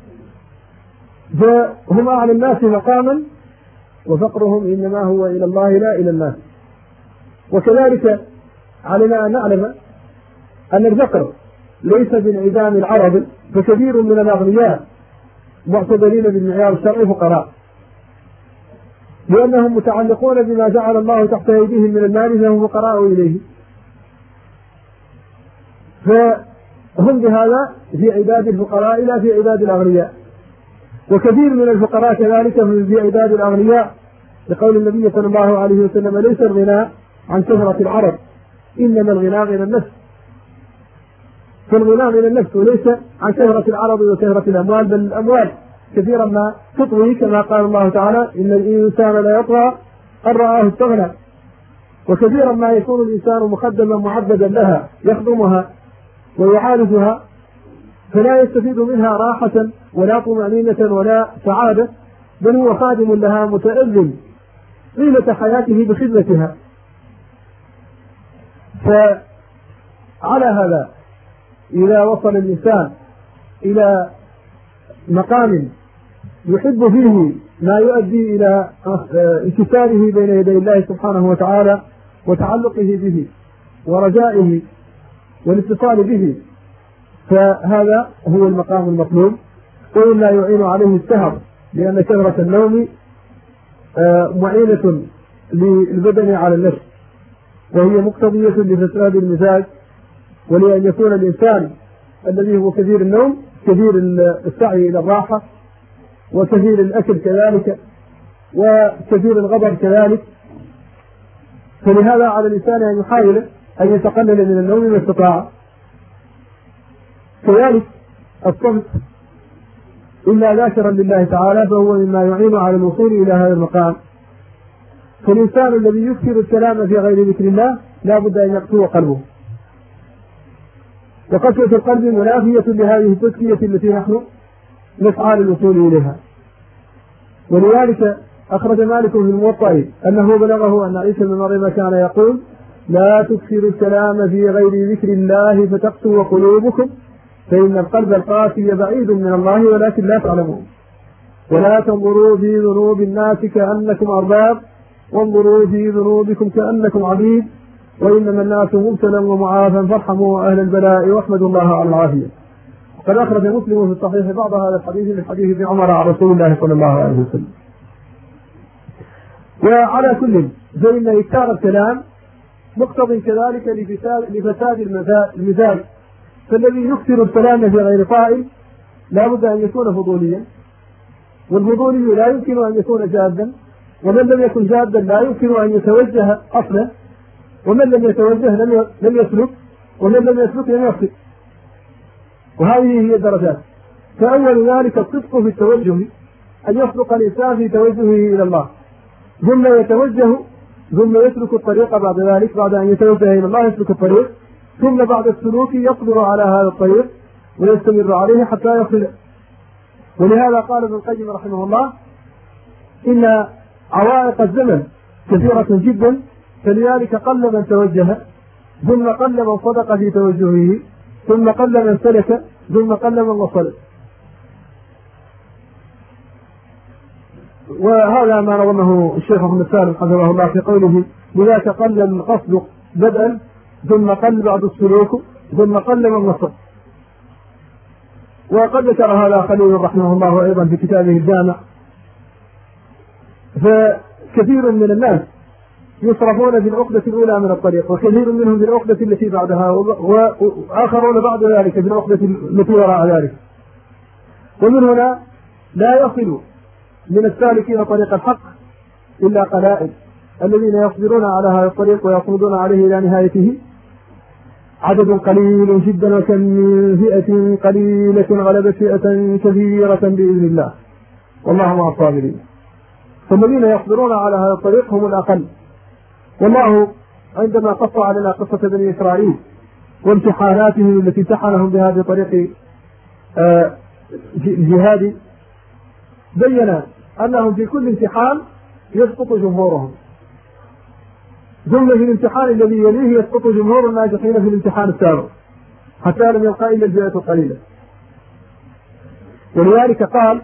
فهم أعلى الناس مقاما، وفقرهم إنما هو إلى الله لا إلى الناس. وكذلك علينا أن نعلم أن الفقر ليس بانعدام العرب، فكثير من الأغنياء معتبرين بالمعيار الشرعي فقراء، لأنهم متعلقون بما جعل الله تحت أيديهم من المال فهم فقراء إليه، فهم بهذا في عباد الفقراء لا في عباد الأغنياء. وكثير من الفقراء كذلك في عباد الأغنياء، لقول النبي صلى الله عليه وسلم: ليس الغنى عن كثرة العرب إنما الغنى غنى النفس. فالغنى غنى النفس وليس عن كثرة العرب وكثرة الأموال، بل الأموال كثيرا ما تطوي، كما قال الله تعالى: إن الإنسان لا يطغى أن رآه استغنى. وكثيرا ما يكون الإنسان مخدما معبدا لها يخدمها ويعالجها، فلا يستفيد منها راحة ولا طمأنينة ولا سعادة، بل هو خادم لها متأذن طيلة حياته بخدمتها. فعلى هذا إذا وصل الإنسان إلى مقام يحب فيه ما يؤدي إلى انكساره بين يدي الله سبحانه وتعالى وتعلقه به ورجائه والاتصال به، فهذا هو المقام المطلوب. وإلا يعين عليه السهر، لأن كثرة النوم معينة للبدن على النفس، وهي مقتضية لفساد المزاج، ولأن يكون الإنسان الذي هو كثير النوم كثير السعي إلى الراحة، وكثير الأكل كذلك، وكثير الغضب كذلك. فلهذا على الإنسان أن يحاول أن يتقلل من النوم ما استطاع. كذلك الصمت إلا ذاكرا لله تعالى فهو مما يعين على الوصول إلى هذا المقام. فالإنسان الذي يكثر الكلام في غير ذكر الله لا بد أن يقسو قلبه، وقسوة القلب منافية لهذه التزكية التي نحن نسعى للوصول إليها. ولذلك أخرج مالك في الموطأ أنه بلغه أن عيسى بن مريم كان يقول: لا تكثروا الكلام في غير ذكر الله فتقسو قلوبكم، فإن القلب القاسي بعيد من الله ولكن لا تعلمون. ولا تنظروا في ذنوب الناس كأنكم أرباب، وانظروا في ذنوبكم كأنكم عبيد، وإنما الناس مبتلى ومعافى فارحموا أهل البلاء واحمدوا الله على العافية. قد أخرج مسلم في الصحيح بعض هذا الحديث من حديث ابن عمر عن رسول الله صلى الله عليه وسلم. وعلى كل فإن إكثار الكلام مقتض كذلك لفساد المزاج، فالذي يكثر الكلام في غير قائل لا بد أن يكون فضوليا، والفضولي لا يمكن أن يكون جادا، ومن لم يكن جادا لا يمكن أن يتوجه أصلا، ومن لم يتوجه لم يسلك، ومن لم يسلك لم يصل. وهذه هي الدرجات. فأول ذلك الصدق في التوجه، أن يصدق الإنسان في توجهه إلى الله، ثم يتوجه ثم يسلك الطريق بعد ذلك، بعد أن يتوجه إلى الله يسلك الطريق، ثم بعد السلوك يصبر على هذا الطريق ويستمر عليه حتى يصل. ولهذا قال ابن القيم رحمه الله: إن عوائق الزمن كثيرة جدا، فلذلك قل من توجه، ثم قل من صدق في توجهه، ثم قل من سلك، ثم قل من وصل. وهذا ما نظمه الشيخ محمد سالم حفظه الله في قوله: لذاك قل القصد بدءا ثم قل بعد السلوك ثم قل من نصر. وقد ذكر هذا خليل رحمه الله أيضا في كتابه الجامع. فكثير من الناس يصرفون في العقدة الأولى من الطريق، وكثير منهم في العقدة التي بعدها، وآخرون بعد ذلك في العقدة التي وراء ذلك. ومن هنا لا يصل من السالكين طريق الحق إلا قلائل، الذين يصبرون على هذا الطريق ويصمدون عليه إلى نهايته عدد قليل جدا، وكم من فئة قليلة غلبت فئة كثيرة بإذن الله والله مع الصابرين. فالذين يصبرون على هذا الطريق هم الأقل. والله عندما قص علينا قصة بني إسرائيل وامتحاناتهم التي امتحنهم بهذه طريق الجهاد، بين أنهم في كل امتحان يسقط جمهورهم، ثم في الامتحان الذي يليه يسقط جمهور الناجحين في الامتحان السابق، حتى لم يبقى إلا الفئة القليلة. ولذلك قال: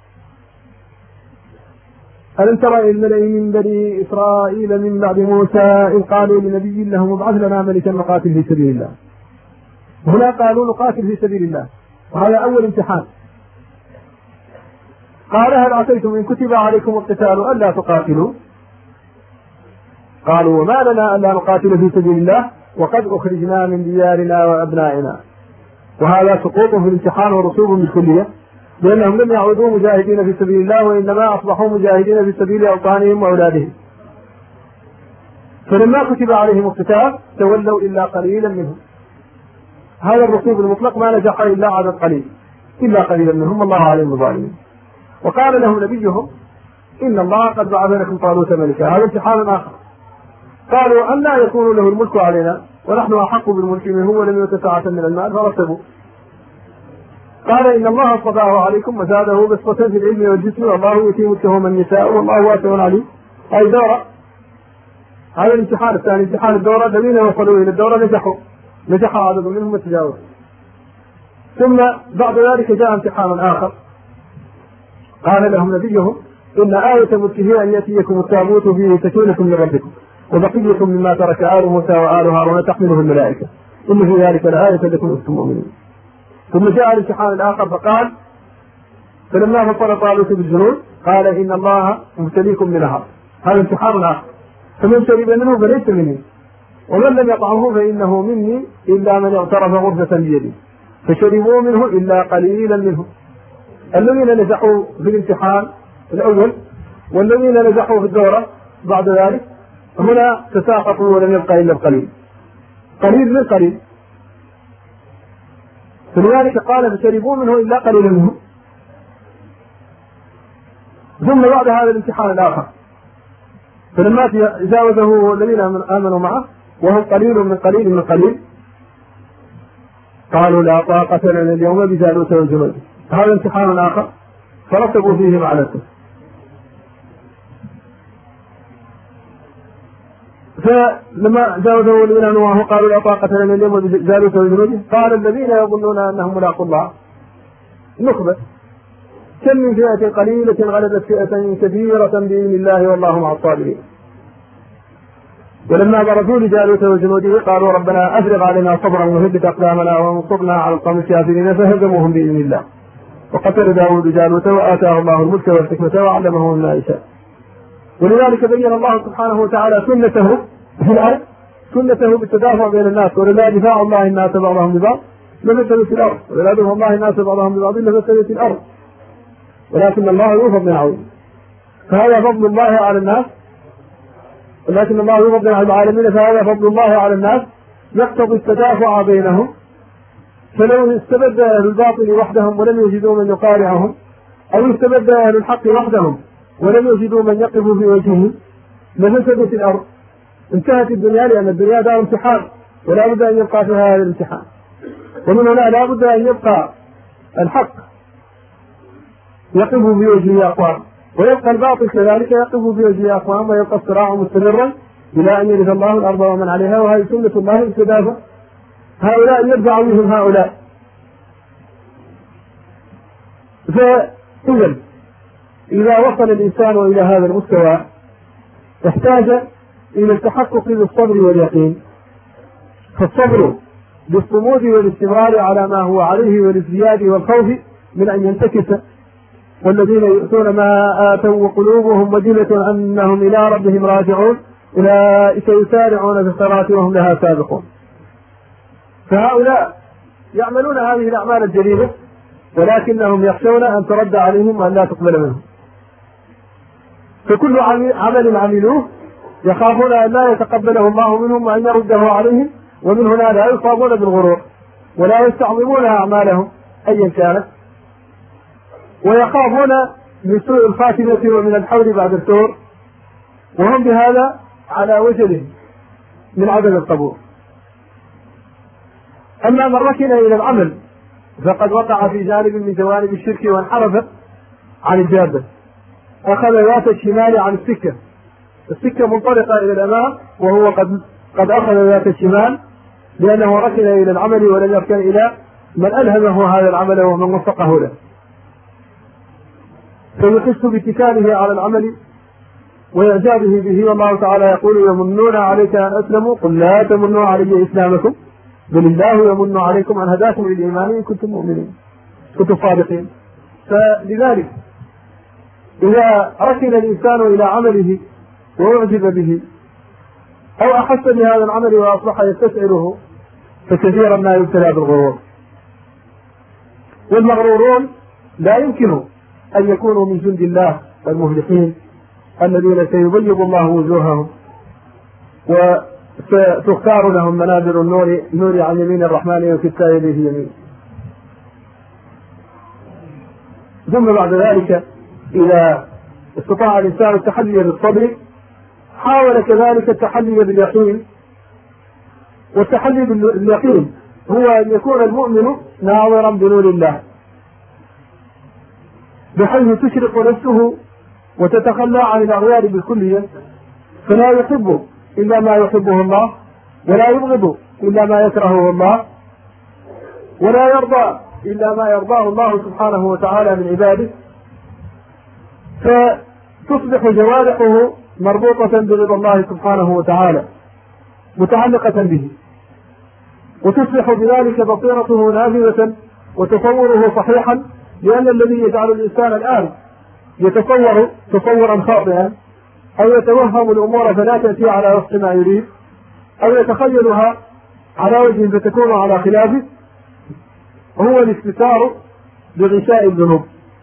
ألم تر إلى الملأ من بني إسرائيل من بعد موسى إذ قالوا لنبي لهم ابعث لنا ملكا نقاتل في سبيل الله. هنا قالوا نقاتل في سبيل الله، وهذا أول امتحان. قال: هل عسيتم إن كتب عليكم القتال ألا تقاتلوا؟ قالوا: وما لنا ألا نقاتل في سبيل الله وقد أخرجنا من ديارنا وأبنائنا. وهذا سقوط في الامتحان ورسوب بالكلية، لأنهم لم يعودوا مجاهدين في سبيل الله، وإنما أصبحوا مجاهدين في سبيل أوطانهم وأولادهم. فلما كتب عليهم القتال تولوا إلا قليلا منهم. هذا الرسوب المطلق ما نجح إلا عدد قليل، إلا قليلا منهم، الله عليهم الظالمين. وقال لهم نبيهم: إن الله قد بعث لكم طالوت ملكا. هذا امتحان آخر. قالوا: أن لا يكون له الملك علينا ونحن أحق بالملك منه ولم يؤت سعة من المال، فرتبوا. قال: إن الله اصطفاه عليكم وزاده بسطة في العلم والجسم، والله يؤتي ملكه من يشاء والله واسع عليم. هذه دورة. هذا الامتحان الثاني، امتحان الدورة. الذين وصلوا إلى الدورة نجحوا، نجح عدد منهم التجاوز. ثم بعد ذلك جاء امتحان آخر. قال لهم نبيهم: إن آية ملكه أن يأتيكم التابوت فيه سكينة من ربكم وبقية مما ترك آل موسى وآل هارون تحمله الملائكة إن في ذلك لآية لكم إن كنتم مؤمنين. ثم جاء الامتحان الآخر فقال: فلما فصل طالوت بالجنود قال: إن الله مبتليكم بنهر. هذا امتحان آخر. فمن شرب منه فليس مني ومن لم يطعمه فإنه مني إلا من اغترف غرفة بيده. فشربوا منه إلا قليلا منهم. الذين نجحوا في الامتحان الأول والذين نجحوا في الدورة بعد ذلك هنا تساقطوا ولم يبقى إلا القليل، قليل من قليل. فلذلك قال: فشربوا منه إلا قليلا منهم. ثم بعد هذا الامتحان الآخر فلما جاوزه الذين آمنوا معه وهم قليل من قليل من قليل قالوا: لا طاقة لنا اليوم بجالوت والجنود. هذا امتحان آخر فرتبوا فيه مع نفسه. فلما جاوزه الذين آمنوا معه قالوا: لا طاقة لنا اليوم بجالوت والجنود. قال الذين يظنون أنهم ملاقوا الله: نخبة كم من فئة قليلة غلبت فئة كثيرة بإذن الله والله مع الصابرين. ولما برزوا لجالوت وجنوده قالوا: ربنا أفرغ علينا صبرا وثبت أقدامنا وانصرنا على القوم الكافرين، فهزموهم بإذن الله. وقتل داود جالوت وآتاه الله الملك والحكمة وعلمه مما يشاء. ولذلك بين الله سبحانه وتعالى سنته في الأرض، سنته بالتدافع بين الناس. ولله دفاع الله الناس بعضهم ببعض لفسدت الأرض، ولله دفاع الله الناس بعضهم ببعض لفسدت الأرض، ولكن الله ذو فضل عظيم. فهذا فضل الله على الناس، ولكن الله ذو فضل على العالمين. فهذا فضل الله على الناس يقتضي التدافع بينهم. فلو استبد أهل الباطل وحدهم ولم يجدوا من يقارعهم، أو استبد أهل الحق وحدهم ولم يجدوا من يقف في وجهه، لفسدت الأرض، انتهت الدنيا. لأن الدنيا دار امتحان ولا بد أن يبقى فيها هذا الامتحان. ومن هنا لا بد أن يبقى الحق يقف في وجهه أقوام، ويبقى الباطل كذلك يقف في وجهه أقوام، ويبقى الصراع مستمرا إلى أن يرث الله الأرض ومن عليها. وهذه سنة الله التدافع، هؤلاء يرفع بهم هؤلاء. فإذن إذا وصل الإنسان إلى هذا المستوى احتاج إلى التحقق بالصبر واليقين، فالصبر بالصمود والاستمرار على ما هو عليه والازدياد والخوف من أن ينتكس، والذين يؤتون ما آتوا وقلوبهم وجلة أنهم إلى ربهم راجعون أولئك يسارعون في الخيرات وهم لها سابقون. فهؤلاء يعملون هذه الأعمال الجليلة ولكنهم يخشون أن ترد عليهم وأن لا تقبل منهم، فكل عمل عملوه يخافون أن لا يتقبله الله منهم وأن يرده عليهم، ومن هنا لا يصابون بالغرور ولا يستعظمون أعمالهم أيا كانت، ويخافون من سوء الخاتمة ومن الحول بعد الثور، وهم بهذا على وجل من عدم القبول. أما من ركن إلى العمل فقد وقع في جانب من جوانب الشرك وانحرف عن الجادة، أخذ ذات الشمال عن السكة، السكة منطلقة إلى الأمام وهو قد قد أخذ ذات الشمال لأنه ركن إلى العمل ولم يركن إلى من ألهمه هذا العمل ومن وفقه له، فيحس باتكاله على العمل وإعجابه به. والله تعالى يقول يمنون عليك أن أسلموا قل لا تمنوا علي إسلامكم بل الله يمن عليكم أن هداكم للإيمان إن كنتم مؤمنين كنتم صادقين. فلذلك إذا ركن الإنسان إلى عمله وأعجب به أو أحس بهذا العمل وأصبح يستشعره فكثيرا ما يبتلى بالغرور، والمغرورون لا يمكن أن يكونوا من جند الله المفلحين الذين سيبيض الله وجوههم وستختار لهم منابر النور نور عن يمين الرحمن وكتاب يده يمين. ثم بعد ذلك إذا استطاع الإنسان التحلي بالصبر حاول كذلك التحلي باليقين، والتحلي باليقين هو أن يكون المؤمن ناظرا بنور الله بحيث تشرق نفسه وتتخلى عن الأغيار بالكلية، فلا يحب إلا ما يحبه الله ولا يبغض إلا ما يكرهه الله ولا يرضى إلا ما يرضاه الله سبحانه وتعالى من عباده، فتصبح جوارحه مربوطة برضا الله سبحانه وتعالى متعلقة به، وتصبح بذلك بصيرته نافذة وتصوره صحيحا، لأن الذي يجعل الإنسان الآن يتصور تصورا خاطئا أو يتوهم الأمور فلا تأتي على وفق ما يريد أو يتخيلها على وجه فتكون على خلافه هو الاستتار بغشاء الذنوب،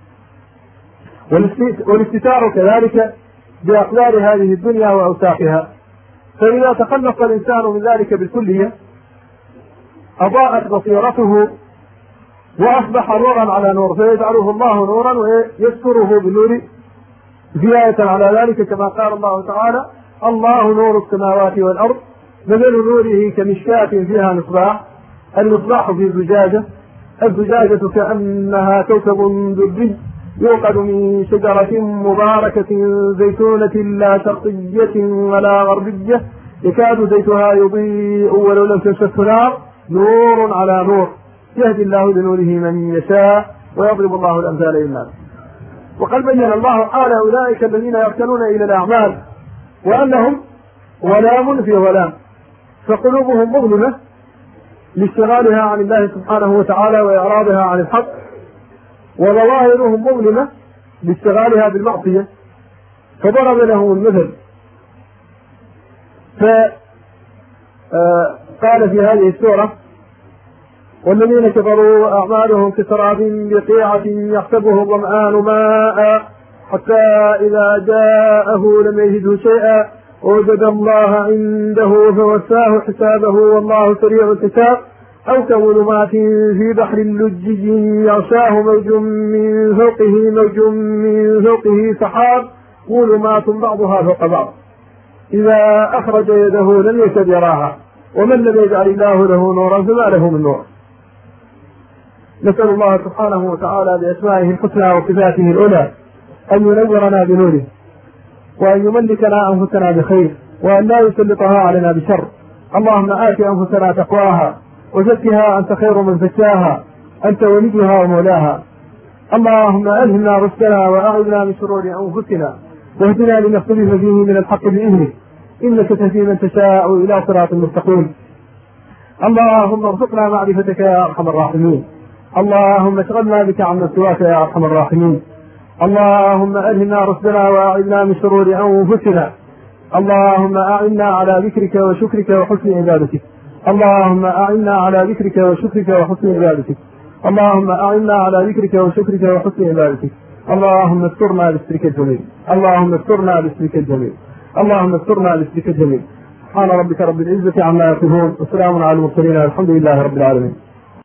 والاستتار كذلك بأقدار هذه الدنيا وأوساخها. فإذا تخلص الإنسان من ذلك بالكلية أضاءت بصيرته وأصبح نورا على نور، فيجعله الله نورا ويذكره بالنور زيادة على ذلك، كما قال الله تعالى الله نور السماوات والأرض مثل نوره كمشكاة فيها مصباح، المصباح في زجاجة، الزجاجة كأنها كوكب دري يوقد من شجرة مباركة زيتونة لا شرقية ولا غربية يكاد زيتها يضيء ولو لم تمسسه نار نور على نور يهدي الله لنوره من يشاء ويضرب الله الأمثال للناس. وقد بين الله حال أولئك الذين يركنون إلى الأعمال وأنهم ظلام في ظلام، فقلوبهم مظلمة لاشتغالها عن الله سبحانه وتعالى وإعراضها عن الحق، وظواهرهم مظلمة لاشتغالها بالمعصية، فضرب لهم المثل فقال في هذه السورة والذين كفروا أعمالهم كسراب بقيعة يحسبه الظمآن ماء حتى إذا جاءه لم يجده شيئا ووجد الله عنده فوفاه حسابه والله سريع الحساب، أو كظلمات في بحر لجي يغشاه موج من فوقه موج من فوقه سحاب ظلمات بعضها فوق بعض إذا أخرج يده لم يكد يراها ومن لم يجعل الله له نورا فما له من نور. نسأل الله سبحانه وتعالى بأسمائه الحسنى وصفاته العلى أن ينورنا بنوره وأن يملكنا أنفسنا بخير وأن لا يسلطها علينا بشر. اللهم آت أنفسنا تقواها وزكها أنت خير من زكاها أنت وليها ومولاها. اللهم ألهمنا رشدنا وأعذنا من شرور أنفسنا واهدنا لما اختلف فيه من الحق بإذنك إنك تهدي من تشاء إلى صراط مستقيم. اللهم ارزقنا معرفتك يا أرحم الراحمين. اللهم اشغلنا بك عن سواك يا أرحم الراحمين. اللهم ألهمنا رشدنا وأعذنا من شرور أنفسنا. اللهم أعنا على ذكرك وشكرك وحسن عبادتك. اللهم أعنا على ذكرك وشكرك وحسن عبادتك. اللهم أعنا على ذكرك وشكرك وحسن عبادتك. اللهم استرنا بسترك الجميل. اللهم استرنا بسترك الجميل. اللهم استرنا بسترك الجميل. سبحان ربك رب العزة عما يصفون وسلام على المرسلين الحمد لله رب العالمين.